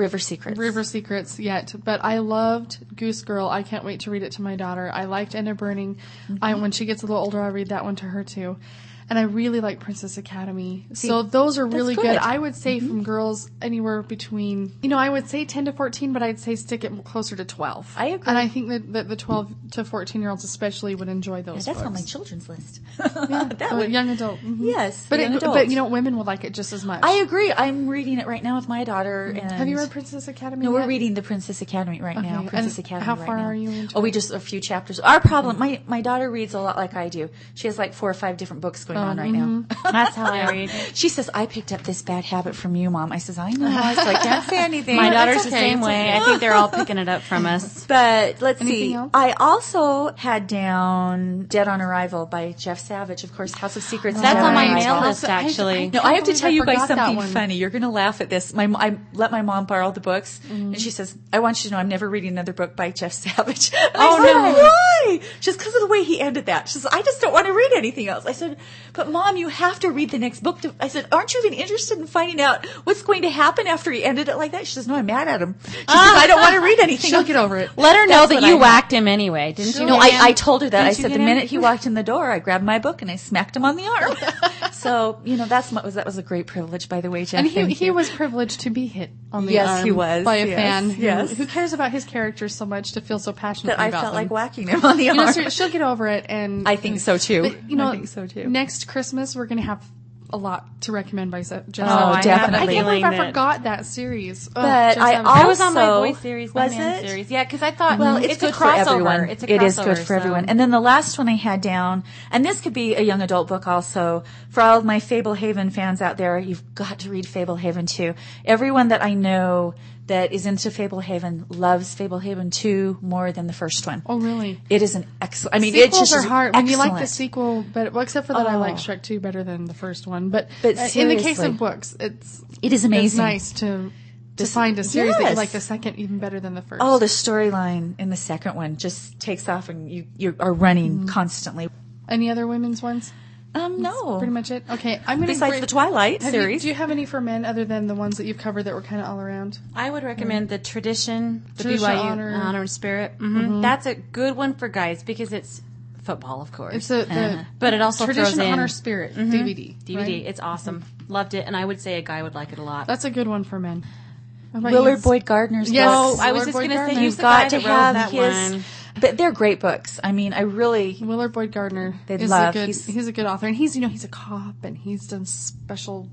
Speaker 3: Secrets.
Speaker 1: yet, but I loved Goose Girl. I can't wait to read it to my daughter. I liked End of Burning. When she gets a little older, I'll read that one to her too. And I really like Princess Academy. So those are really
Speaker 3: good.
Speaker 1: good. I would say from girls anywhere between, I would say 10 to 14, but I'd say stick it closer to 12.
Speaker 3: I agree.
Speaker 1: And I think that the 12 to 14-years especially would enjoy those
Speaker 3: That's
Speaker 1: books.
Speaker 3: on my children's list.
Speaker 1: Yeah,
Speaker 3: that would
Speaker 1: young adult.
Speaker 3: Yes,
Speaker 1: But
Speaker 3: young adult.
Speaker 1: but women would like it just as much.
Speaker 3: I agree. I'm reading it right now with my daughter. And
Speaker 1: Have you read Princess Academy?
Speaker 3: No,
Speaker 1: yet?
Speaker 3: we're reading the Princess Academy right now.
Speaker 1: Okay,
Speaker 3: Princess
Speaker 1: and
Speaker 3: Academy.
Speaker 1: how
Speaker 3: right
Speaker 1: far
Speaker 3: now.
Speaker 1: are you into
Speaker 3: we
Speaker 1: it?
Speaker 3: just a few chapters. Our problem, my daughter reads a lot like I do. She has like 4 or 5 different books going on right now.
Speaker 2: That's how I read.
Speaker 3: She says, "I picked up this bad habit from you, Mom." I says, "I know." I was like, "Can't say anything."
Speaker 2: My
Speaker 3: It's
Speaker 2: daughter's
Speaker 3: okay,
Speaker 2: the same
Speaker 3: it's
Speaker 2: way.
Speaker 3: okay.
Speaker 2: I think they're all picking it up from us.
Speaker 3: But let's
Speaker 1: Anything
Speaker 3: see.
Speaker 1: else?
Speaker 3: I also had down Dead on Arrival by Jeff Savage. Of course, House of Secrets.
Speaker 2: That's
Speaker 3: Dead
Speaker 2: on my
Speaker 3: Arrival.
Speaker 2: mail list, actually.
Speaker 3: No, I have to
Speaker 1: believe
Speaker 3: tell
Speaker 1: I
Speaker 3: you guys
Speaker 1: forgot that
Speaker 3: something
Speaker 1: one.
Speaker 3: funny. You're going to laugh at this. I let my mom borrow the books, and she says, "I want you to know I'm never reading another book by Jeff Savage."
Speaker 2: Oh,
Speaker 3: I said,
Speaker 2: no.
Speaker 3: Why? Just because of the way he ended that. She says, "I just don't want to read anything else." I said, "But Mom, you have to read the next book." I said, "Aren't you even interested in finding out what's going to happen after he ended it like that?" She says, "No, I'm mad at him." She says, "I don't want to read anything
Speaker 1: She'll
Speaker 3: else."
Speaker 1: get over it.
Speaker 2: Let her know
Speaker 3: That's
Speaker 2: that
Speaker 3: what
Speaker 2: you
Speaker 3: I
Speaker 2: whacked him anyway, didn't you?
Speaker 3: No, I told her that.
Speaker 2: Didn't
Speaker 3: I
Speaker 2: you
Speaker 3: said
Speaker 2: get
Speaker 3: the
Speaker 2: him?
Speaker 3: minute he walked in the door, I grabbed my book and I smacked him on the arm. So, that was a great privilege, by the way, Jeff.
Speaker 1: And
Speaker 3: Thank
Speaker 1: he
Speaker 3: you.
Speaker 1: was privileged to be hit on the
Speaker 3: Yes,
Speaker 1: arm
Speaker 3: he was.
Speaker 1: by a
Speaker 3: Yes,
Speaker 1: fan
Speaker 3: yes.
Speaker 1: who cares about his character so much to feel so passionately
Speaker 3: that I
Speaker 1: about
Speaker 3: felt
Speaker 1: them.
Speaker 3: like whacking him on the arm.
Speaker 1: So she'll get over it, and
Speaker 3: I think so too.
Speaker 1: But,
Speaker 3: I think so too.
Speaker 1: Next Christmas we're going to have a lot to recommend by Jeff
Speaker 3: Oh,
Speaker 1: Savage.
Speaker 3: definitely.
Speaker 1: I can't believe I
Speaker 2: Feeling
Speaker 1: forgot that series. Oh,
Speaker 3: But
Speaker 1: Jeff
Speaker 3: I
Speaker 1: Savage.
Speaker 2: I was on my
Speaker 3: Also,
Speaker 2: boy series, my
Speaker 3: was
Speaker 2: man
Speaker 3: it?
Speaker 2: series. Yeah, because I thought,
Speaker 3: Well, it's
Speaker 2: a
Speaker 3: good for
Speaker 2: crossover.
Speaker 3: everyone.
Speaker 2: It's a crossover.
Speaker 3: It is good for
Speaker 2: so-
Speaker 3: everyone. And then the last one I had down, and this could be a young adult book also, for all of my Fablehaven fans out there, you've got to read Fablehaven 2. Everyone that I know that is into Fablehaven loves Fablehaven 2 more than the first one.
Speaker 1: Oh, really?
Speaker 3: It is an excellent, I mean,
Speaker 1: Sequels
Speaker 3: it's just
Speaker 1: are hard. When you like the
Speaker 3: excellent.
Speaker 1: sequel, but except for that, I like
Speaker 3: Oh.
Speaker 1: Shrek 2 better than the first one. But
Speaker 3: But
Speaker 1: in the case
Speaker 3: seriously.
Speaker 1: of books, it
Speaker 3: is amazing.
Speaker 1: It's nice to find a series that you
Speaker 3: Yes.
Speaker 1: like the second even better than the first.
Speaker 3: Oh, the storyline in the second one just takes off and you are running constantly.
Speaker 1: Any other women's ones?
Speaker 3: No.
Speaker 1: Pretty much it. Okay, I'm going to
Speaker 3: Besides the Twilight series.
Speaker 1: Do you have any for men other than the ones that you've covered that were kind of all around?
Speaker 2: I would recommend the Tradition, the
Speaker 1: Tradition,
Speaker 2: BYU
Speaker 1: Honor.
Speaker 2: Honor and Spirit. That's a good one for guys because it's football, of course.
Speaker 1: It's the
Speaker 2: but it also
Speaker 1: Tradition,
Speaker 2: throws in
Speaker 1: Honor, Spirit DVD.
Speaker 2: DVD.
Speaker 1: right?
Speaker 2: It's awesome. Loved it, and I would say a guy would like it a lot.
Speaker 1: That's a good one for men. What about
Speaker 3: Willard
Speaker 1: you?
Speaker 3: Boyd Gardner's
Speaker 1: Yes.
Speaker 3: books.
Speaker 2: I was
Speaker 1: Willard
Speaker 2: just
Speaker 1: Boyd
Speaker 2: going to say,
Speaker 1: Gardner.
Speaker 2: he's
Speaker 3: You've
Speaker 2: the guy
Speaker 3: got to
Speaker 2: that wrote
Speaker 3: have
Speaker 2: that
Speaker 3: his,
Speaker 2: one.
Speaker 3: but they're great books. I mean, I really,
Speaker 1: Willard Boyd Gardner
Speaker 3: They'd
Speaker 1: is
Speaker 3: love-
Speaker 1: a good.
Speaker 3: he's-
Speaker 1: He's a good author, and he's a cop, and he's done special.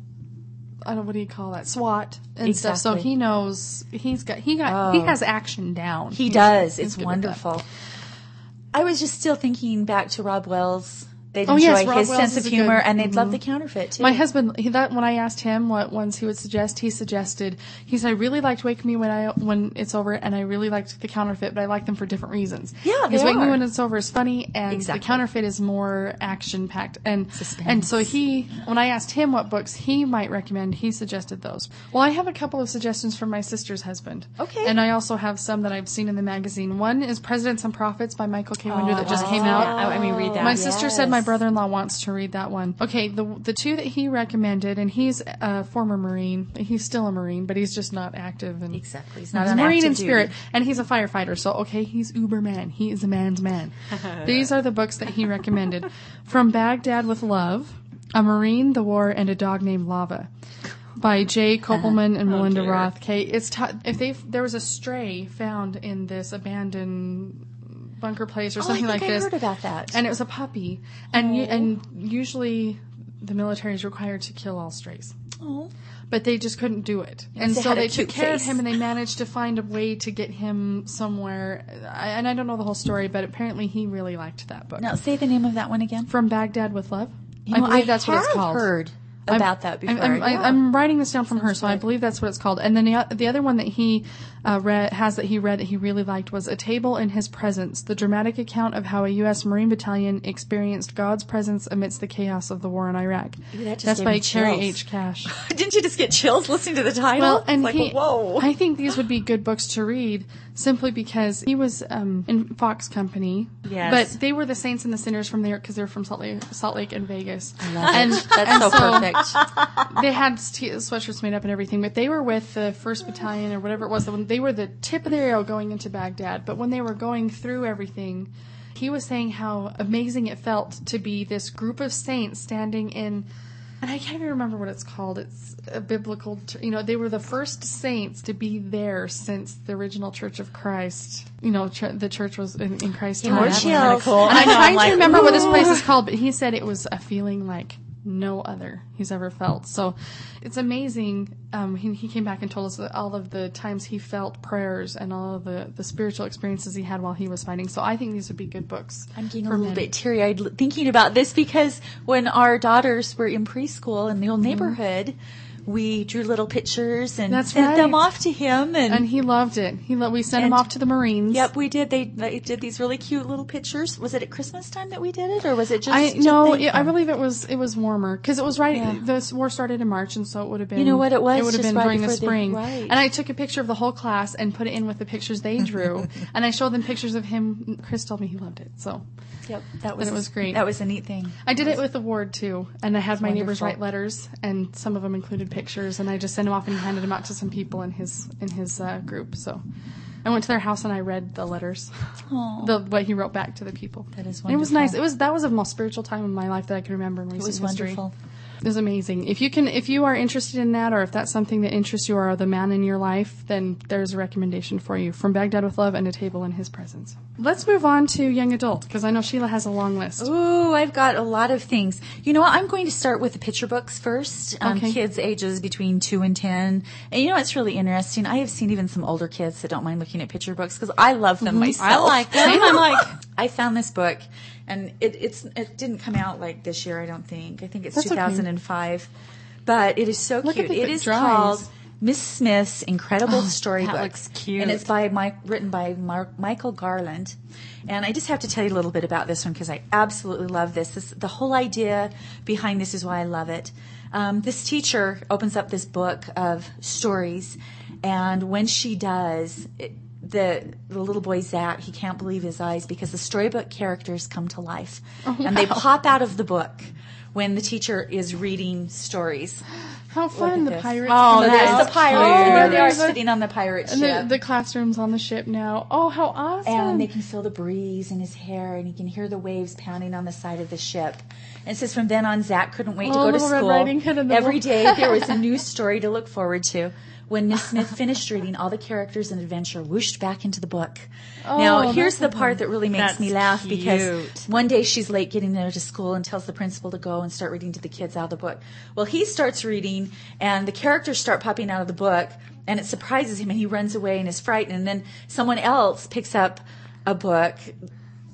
Speaker 1: I don't know, what do you call that? SWAT and stuff. So
Speaker 3: Exactly.
Speaker 1: he knows. He has action down.
Speaker 3: he does.
Speaker 1: He's
Speaker 3: It's
Speaker 1: good with that.
Speaker 3: wonderful. I was just still thinking back to Rob Wells' they'd
Speaker 1: Oh,
Speaker 3: enjoy
Speaker 1: yes, Rob
Speaker 3: his
Speaker 1: Wells
Speaker 3: sense of
Speaker 1: is a
Speaker 3: humor,
Speaker 1: good-
Speaker 3: and they'd love the counterfeit too.
Speaker 1: My husband, when I asked him what ones he would suggest, he said, I really liked Wake Me When It's Over, and I really liked The Counterfeit, but I like them for different reasons.
Speaker 3: Yeah, they
Speaker 1: because Wake Me
Speaker 3: are.
Speaker 1: When It's Over is funny, and
Speaker 3: Exactly.
Speaker 1: The Counterfeit is more action packed. And
Speaker 3: Suspense.
Speaker 1: so when I asked him what books he might recommend, he suggested those. Well, I have a couple of suggestions from my sister's husband.
Speaker 3: Okay.
Speaker 1: And I also have some that I've seen in the magazine. One is Presidents and Prophets by Michael K. Winder that just came out.
Speaker 2: I mean, read that.
Speaker 1: My sister said my
Speaker 3: Yes.
Speaker 1: brother-in-law wants to read that one. Okay, the two that he recommended, and he's a former Marine. He's still a Marine, but he's just not active. And
Speaker 3: Exactly. He's not
Speaker 1: he's
Speaker 3: on
Speaker 1: Marine in
Speaker 3: active
Speaker 1: spirit,
Speaker 3: duty.
Speaker 1: and he's a firefighter. So okay, he's Uberman. He is a man's man. These are the books that he recommended: From Baghdad with Love, A Marine, the War, and a Dog Named Lava, by Jay Kopelman and Melinda
Speaker 2: dear.
Speaker 1: Roth. Okay, there was a stray found in this abandoned bunker place or something
Speaker 3: I
Speaker 1: like
Speaker 3: think
Speaker 1: this.
Speaker 3: I heard about that.
Speaker 1: And it was a puppy. And usually the military is required to kill all strays.
Speaker 3: Oh.
Speaker 1: But they just couldn't do it.
Speaker 3: Yes,
Speaker 1: And
Speaker 3: they
Speaker 1: so
Speaker 3: had a
Speaker 1: they took
Speaker 3: cute
Speaker 1: care of
Speaker 3: face.
Speaker 1: him, and they managed to find a way to get him somewhere. And I don't know the whole story, but apparently he really liked that book.
Speaker 3: Now, say the name of that one again.
Speaker 1: From Baghdad with Love.
Speaker 3: You know,
Speaker 1: I believe that's what it's
Speaker 3: have
Speaker 1: called.
Speaker 3: heard about that before.
Speaker 1: I'm writing this down from her, so I believe that's what it's called. And then the other one that he read that he really liked was A Table in His Presence, the dramatic account of how a U.S. Marine battalion experienced God's presence amidst the chaos of the war in Iraq.
Speaker 3: Ooh, that just
Speaker 1: That's
Speaker 3: gave
Speaker 1: by
Speaker 3: me
Speaker 1: Carrie
Speaker 3: chills.
Speaker 1: H. Cash.
Speaker 3: Didn't you just get chills listening to the title?
Speaker 1: Well, and
Speaker 3: it's like, whoa.
Speaker 1: I think these would be good books to read simply because he was in Fox Company.
Speaker 3: Yes.
Speaker 1: But they were the Saints and the Sinners from there because they're from Salt Lake and Vegas.
Speaker 3: And that's so perfect.
Speaker 1: They had sweatshirts made up and everything, but they were with the 1st Battalion or whatever it was. They were the tip of the arrow going into Baghdad. But when they were going through everything, he was saying how amazing it felt to be this group of saints standing in, and I can't even remember what it's called. It's a biblical, they were the first saints to be there since the original Church of Christ. The church was in Christ's time.
Speaker 3: More
Speaker 1: That's
Speaker 3: chills.
Speaker 1: kinda
Speaker 3: Cool.
Speaker 1: And I'm trying
Speaker 3: like,
Speaker 1: to remember what this
Speaker 3: ooh.
Speaker 1: place is called, but he said it was a feeling like no other he's ever felt. So it's amazing. He came back and told us that all of the times he felt prayers and all of the spiritual experiences he had while he was fighting. So I think these would be good books.
Speaker 3: I'm getting a
Speaker 1: for
Speaker 3: little
Speaker 1: men.
Speaker 3: bit teary-eyed thinking about this because when our daughters were in preschool in the old neighborhood, we drew little pictures and
Speaker 1: That's
Speaker 3: sent them
Speaker 1: right.
Speaker 3: off to him.
Speaker 1: And he loved it. We sent him
Speaker 3: And-
Speaker 1: off to the Marines.
Speaker 3: Yep, we did. They did these really cute little pictures. Was it at Christmas time that we did it, or was it just?
Speaker 1: I believe it was warmer because it was right.
Speaker 3: Yeah.
Speaker 1: The war started in March, and so it would have been.
Speaker 3: You know what it was?
Speaker 1: It would have
Speaker 3: Just
Speaker 1: been
Speaker 3: right
Speaker 1: during the
Speaker 3: before
Speaker 1: spring.
Speaker 3: right.
Speaker 1: And I took a picture of the whole class and put it in with the pictures they drew, and I showed them pictures of him. Chris told me he loved it, so
Speaker 3: Yep, it was
Speaker 1: great.
Speaker 3: That was a neat thing.
Speaker 1: I did it with the ward too, and I had my neighbors
Speaker 3: wonderful.
Speaker 1: write letters, and some of them included pictures, and I just sent them off and he handed them out to some people in his group. So I went to their house and I read the letters,
Speaker 3: Aw.
Speaker 1: what he wrote back to the people.
Speaker 3: That is
Speaker 1: And it was
Speaker 3: wonderful.
Speaker 1: nice. That was the most spiritual time in my life that I can remember in
Speaker 3: It
Speaker 1: recent
Speaker 3: was
Speaker 1: history.
Speaker 3: wonderful.
Speaker 1: It was amazing. If you are interested in that, or if that's something that interests you or are the man in your life, then there's a recommendation for you. From Baghdad with Love and A Table in His Presence. Let's move on to young adult, because I know Sheila has a long list.
Speaker 3: Ooh, I've got a lot of things. You know what? I'm going to start with the picture books first.
Speaker 1: Okay.
Speaker 3: Kids ages between 2 and 10. And you know what's really interesting? I have seen even some older kids that don't mind looking at picture books because I love them myself.
Speaker 2: I like them.
Speaker 3: I found this book, and it didn't come out like this year, I don't think. I think it's
Speaker 1: That's okay.
Speaker 3: 2005. But it is so
Speaker 1: Look
Speaker 3: cute.
Speaker 1: at the
Speaker 3: It is
Speaker 1: drawings.
Speaker 3: called Miss Smith's Incredible Storybook.
Speaker 2: that looks cute.
Speaker 3: And it's written by Michael Garland. And I just have to tell you a little bit about this one because I absolutely love this. The whole idea behind this is why I love it. This teacher opens up this book of stories, and when she does, the little boy Zach, he can't believe his eyes because the storybook characters come to life. And they pop out of the book when the teacher is reading stories.
Speaker 1: How fun,
Speaker 3: Look
Speaker 1: the
Speaker 3: at this.
Speaker 1: pirates.
Speaker 2: Oh,
Speaker 1: come
Speaker 3: So
Speaker 2: that's
Speaker 1: out.
Speaker 3: there's the pirate.
Speaker 2: cute.
Speaker 3: And there they are
Speaker 1: There's a-
Speaker 3: sitting on the pirate
Speaker 1: And
Speaker 3: ship.
Speaker 1: the classroom's on the ship now. Oh, how awesome.
Speaker 3: And they can feel the breeze in his hair, and you can hear the waves pounding on the side of the ship. And it says from then on, Zach couldn't wait to
Speaker 1: Oh,
Speaker 3: go to
Speaker 1: Little Red
Speaker 3: school.
Speaker 1: Riding Hood and the
Speaker 3: Every
Speaker 1: little-
Speaker 3: day there was a new story to look forward to. When Miss Smith finished reading, all the characters and adventure whooshed back into the book. Now, here's the part that really makes me laugh because
Speaker 2: cute.
Speaker 3: one day she's late getting there to school and tells the principal to go and start reading to the kids out of the book. Well, he starts reading, and the characters start popping out of the book, and it surprises him, and he runs away and is frightened. And then someone else picks up a book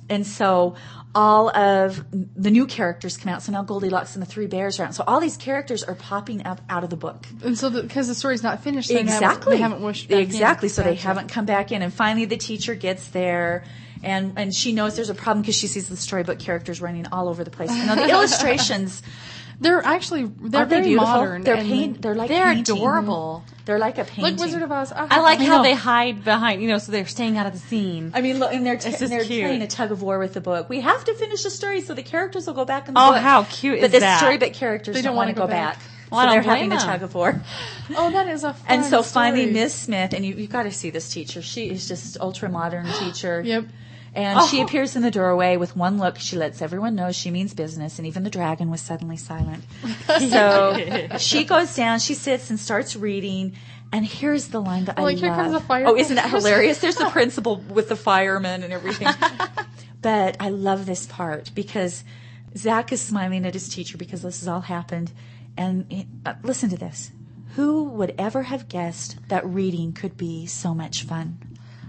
Speaker 3: And so all of the new characters come out. So now Goldilocks and the Three Bears are out. So all these characters are popping up out of the book.
Speaker 1: And so because the story's not finished,
Speaker 3: Exactly.
Speaker 1: they haven't wished back
Speaker 3: Exactly.
Speaker 1: in.
Speaker 3: So they haven't come back in. And finally the teacher gets there. And she knows there's a problem because she sees the storybook characters running all over the place. You know, the illustrations...
Speaker 1: They're very
Speaker 3: beautiful?
Speaker 1: modern.
Speaker 3: They're painting.
Speaker 2: Adorable.
Speaker 3: They're like a painting.
Speaker 1: Like Wizard of Oz.
Speaker 2: I like how they hide behind, so they're staying out of the scene.
Speaker 3: I mean, look, and they're playing a tug of war with the book. We have to finish the story so the characters will go back in the book.
Speaker 2: Oh, how cute
Speaker 3: is
Speaker 2: that?
Speaker 3: But the storybook characters don't want to go back.
Speaker 2: Well,
Speaker 3: so they're having a tug of war.
Speaker 1: Oh, that is a fun
Speaker 3: And so finally,
Speaker 1: story.
Speaker 3: Miss Smith, and you've got to see this teacher. She is just ultra modern teacher.
Speaker 1: Yep.
Speaker 3: And she appears in the doorway with one look. She lets everyone know she means business, and even the dragon was suddenly silent. So she goes down, she sits and starts reading, and here's the line that I love.
Speaker 1: Here comes the fire.
Speaker 3: Oh, isn't that hilarious? There's the principal with the firemen and everything. But I love this part because Zach is smiling at his teacher because this has all happened. And listen to this. Who would ever have guessed that reading could be so much fun?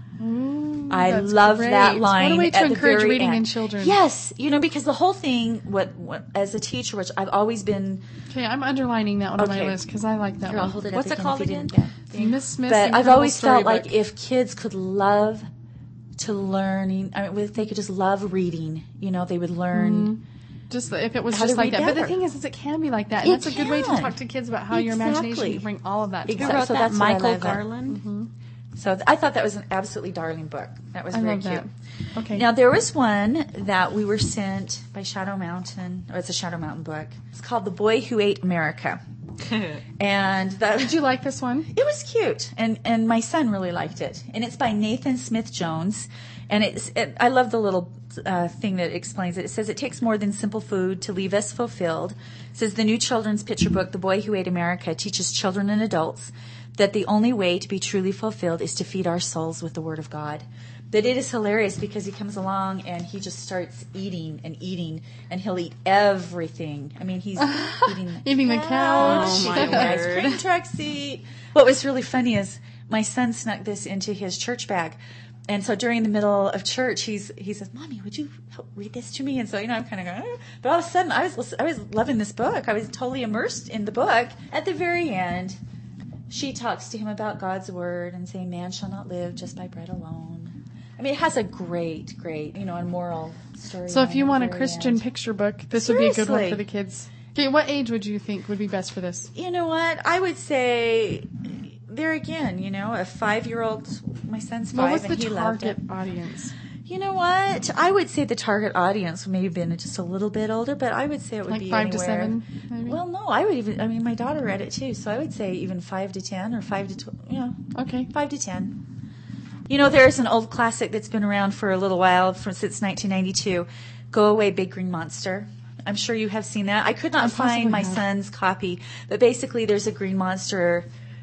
Speaker 3: I love
Speaker 1: great.
Speaker 3: that line.
Speaker 1: What a way to
Speaker 3: at the
Speaker 1: encourage
Speaker 3: very
Speaker 1: reading
Speaker 3: end.
Speaker 1: in children.
Speaker 3: Yes, because the whole thing, what as a teacher, which I've always been.
Speaker 1: Okay, I'm underlining that one on my list because I like that
Speaker 3: Here, I'll
Speaker 1: one.
Speaker 3: hold it
Speaker 2: What's
Speaker 3: up
Speaker 2: it called
Speaker 3: if you
Speaker 2: again?
Speaker 3: didn't get it.
Speaker 1: Miss Smith's
Speaker 3: But I've
Speaker 1: Incredible
Speaker 3: always felt
Speaker 1: Storybook.
Speaker 3: like if kids could love to learning, if they could just love reading, they would learn.
Speaker 1: Just if it was
Speaker 3: how
Speaker 1: just
Speaker 3: to
Speaker 1: like
Speaker 3: read
Speaker 1: that. But the
Speaker 3: better.
Speaker 1: thing is it can be like that. And
Speaker 3: It
Speaker 1: that's a good way to
Speaker 3: can.
Speaker 1: talk to kids about how your imagination can bring all of that together.
Speaker 3: Exactly. So
Speaker 2: that
Speaker 3: that's what I
Speaker 2: Michael
Speaker 3: love about it.
Speaker 2: Garland.
Speaker 3: So I thought that was an absolutely darling book. That was
Speaker 1: I
Speaker 3: very
Speaker 1: love
Speaker 3: cute.
Speaker 1: that. Okay.
Speaker 3: Now, there was one that we were sent by Shadow Mountain. Oh, it's a Shadow Mountain book. It's called The Boy Who Ate America. And that,
Speaker 1: Did you like this one?
Speaker 3: it was cute. And my son really liked it. And it's by Nathan Smith Jones. And I love the little thing that explains it. It says, it takes more than simple food to leave us fulfilled. It says, the new children's picture book, The Boy Who Ate America, teaches children and adults that the only way to be truly fulfilled is to feed our souls with the Word of God. But it is hilarious because he comes along and he just starts eating, and he'll eat everything. I mean, he's
Speaker 1: Eating the couch.
Speaker 2: Oh, my
Speaker 3: the ice
Speaker 2: word.
Speaker 3: cream truck seat. What was really funny is my son snuck this into his church bag. And so during the middle of church, he says, "Mommy, would you help read this to me?" And so, I'm kind of going, oh. But all of a sudden, I was loving this book. I was totally immersed in the book. At the very end, she talks to him about God's word and saying, "Man shall not live just by bread alone." I mean, it has a great, a moral story.
Speaker 1: So if you want a Christian picture book, this would be a good one
Speaker 3: Seriously.
Speaker 1: for the kids. Okay, what age would you think would be best for this?
Speaker 3: You know what? I would say, there again, a 5-year-old, my son's 5,
Speaker 1: What was
Speaker 3: and
Speaker 1: the
Speaker 3: he loved it.
Speaker 1: target audience?
Speaker 3: You know what? I would say the target audience may have been just a little bit older, but I would say it would
Speaker 1: Like
Speaker 3: be
Speaker 1: 5 to
Speaker 3: anywhere.
Speaker 1: 7, maybe?
Speaker 3: Well, no, my daughter read it too, so I would say even 5 to 10 or 5 to 12,
Speaker 1: Okay.
Speaker 3: 5 to 10. There's an old classic that's been around for a little while, since 1992, Go Away Big Green Monster. I'm sure you have seen that. I could not find my son's copy, but basically there's a green monster,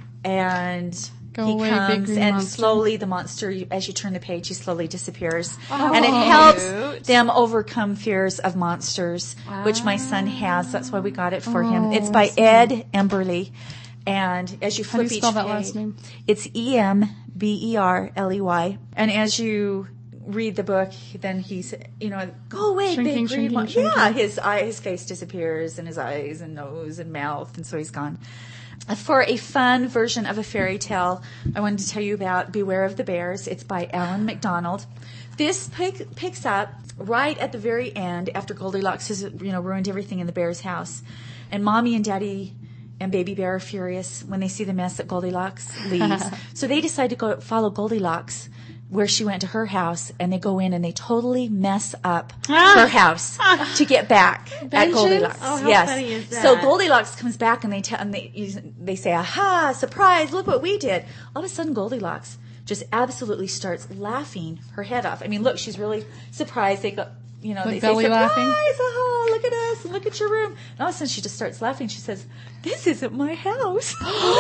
Speaker 3: and
Speaker 1: Go
Speaker 3: he
Speaker 1: away, big
Speaker 3: comes,
Speaker 1: green
Speaker 3: and
Speaker 1: monster.
Speaker 3: slowly the monster, as you turn the page, he slowly disappears.
Speaker 1: Oh.
Speaker 3: And it helps them overcome fears of monsters, which my son has. That's why we got it for him. It's by Ed Emberley. And as you
Speaker 1: How do
Speaker 3: flip
Speaker 1: you
Speaker 3: each
Speaker 1: spell that
Speaker 3: page,
Speaker 1: last name?
Speaker 3: it's Emberley. And as you read the book, then he's, go away,
Speaker 1: Shrinking,
Speaker 3: big green
Speaker 1: shrinking,
Speaker 3: monster.
Speaker 1: shrinking.
Speaker 3: Yeah, his face disappears, and his eyes and nose and mouth, and so he's gone. For a fun version of a fairy tale, I wanted to tell you about Beware of the Bears. It's by Alan MacDonald. This picks up right at the very end after Goldilocks has, ruined everything in the bear's house. And Mommy and Daddy and Baby Bear are furious when they see the mess that Goldilocks leaves. So they decide to go follow Goldilocks where she went to her house, and they go in and they totally mess up her house to get back at Goldilocks.
Speaker 2: Oh, how
Speaker 3: yes.
Speaker 2: funny is that?
Speaker 3: So Goldilocks comes back and they say, "Aha, surprise, look what we did." All of a sudden Goldilocks just absolutely starts laughing her head off. I mean, look, she's really surprised. They go, they
Speaker 1: belly
Speaker 3: say,
Speaker 1: laughing?
Speaker 3: "Surprise, aha, look at us, and look at your room." And all of a sudden she just starts laughing. She says, "This isn't my house."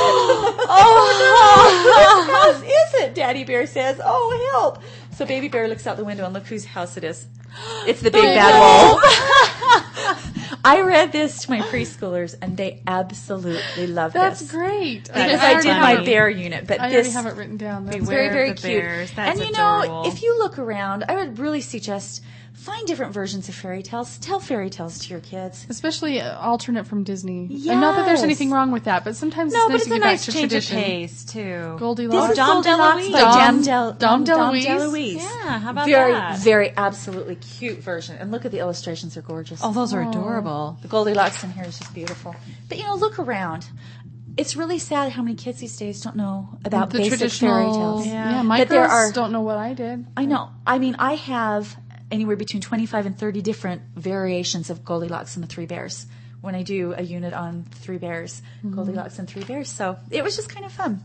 Speaker 3: "Oh, no, this house isn't," Daddy Bear says. "Oh, help." So Baby Bear looks out the window and look whose house it is. It's the big bad wolf. I read this to my preschoolers, and they absolutely love
Speaker 1: That's
Speaker 3: this.
Speaker 1: great.
Speaker 3: Because I did my bear unit, but
Speaker 1: I already
Speaker 3: this
Speaker 1: have it written down. That's
Speaker 3: very,
Speaker 2: Beware
Speaker 3: very
Speaker 2: of the
Speaker 3: cute.
Speaker 2: bears. That's
Speaker 3: and
Speaker 2: adorable.
Speaker 3: if you look around, I would really suggest Find different versions of fairy tales. Tell fairy tales to your kids.
Speaker 1: Especially alternate from Disney. Yes. And not that there's anything wrong with that, but sometimes it's nice to get back to tradition.
Speaker 2: Taste too.
Speaker 1: Goldilocks.
Speaker 3: This is
Speaker 2: Dom
Speaker 3: Goldilocks by
Speaker 1: Dom DeLuise.
Speaker 2: Yeah, how about
Speaker 3: very,
Speaker 2: that?
Speaker 3: Very absolutely cute version. And look at the illustrations. They're gorgeous.
Speaker 2: Oh, those are adorable.
Speaker 3: The Goldilocks in here is just beautiful. But, look around. It's really sad how many kids these days don't know about
Speaker 1: the
Speaker 3: basic fairy tales.
Speaker 1: Yeah, my
Speaker 3: but
Speaker 1: girls don't know what I did.
Speaker 3: I know. I mean, I have anywhere between 25 and 30 different variations of Goldilocks and the Three Bears when I do a unit on Three Bears, Goldilocks and Three Bears. So it was just kind of fun.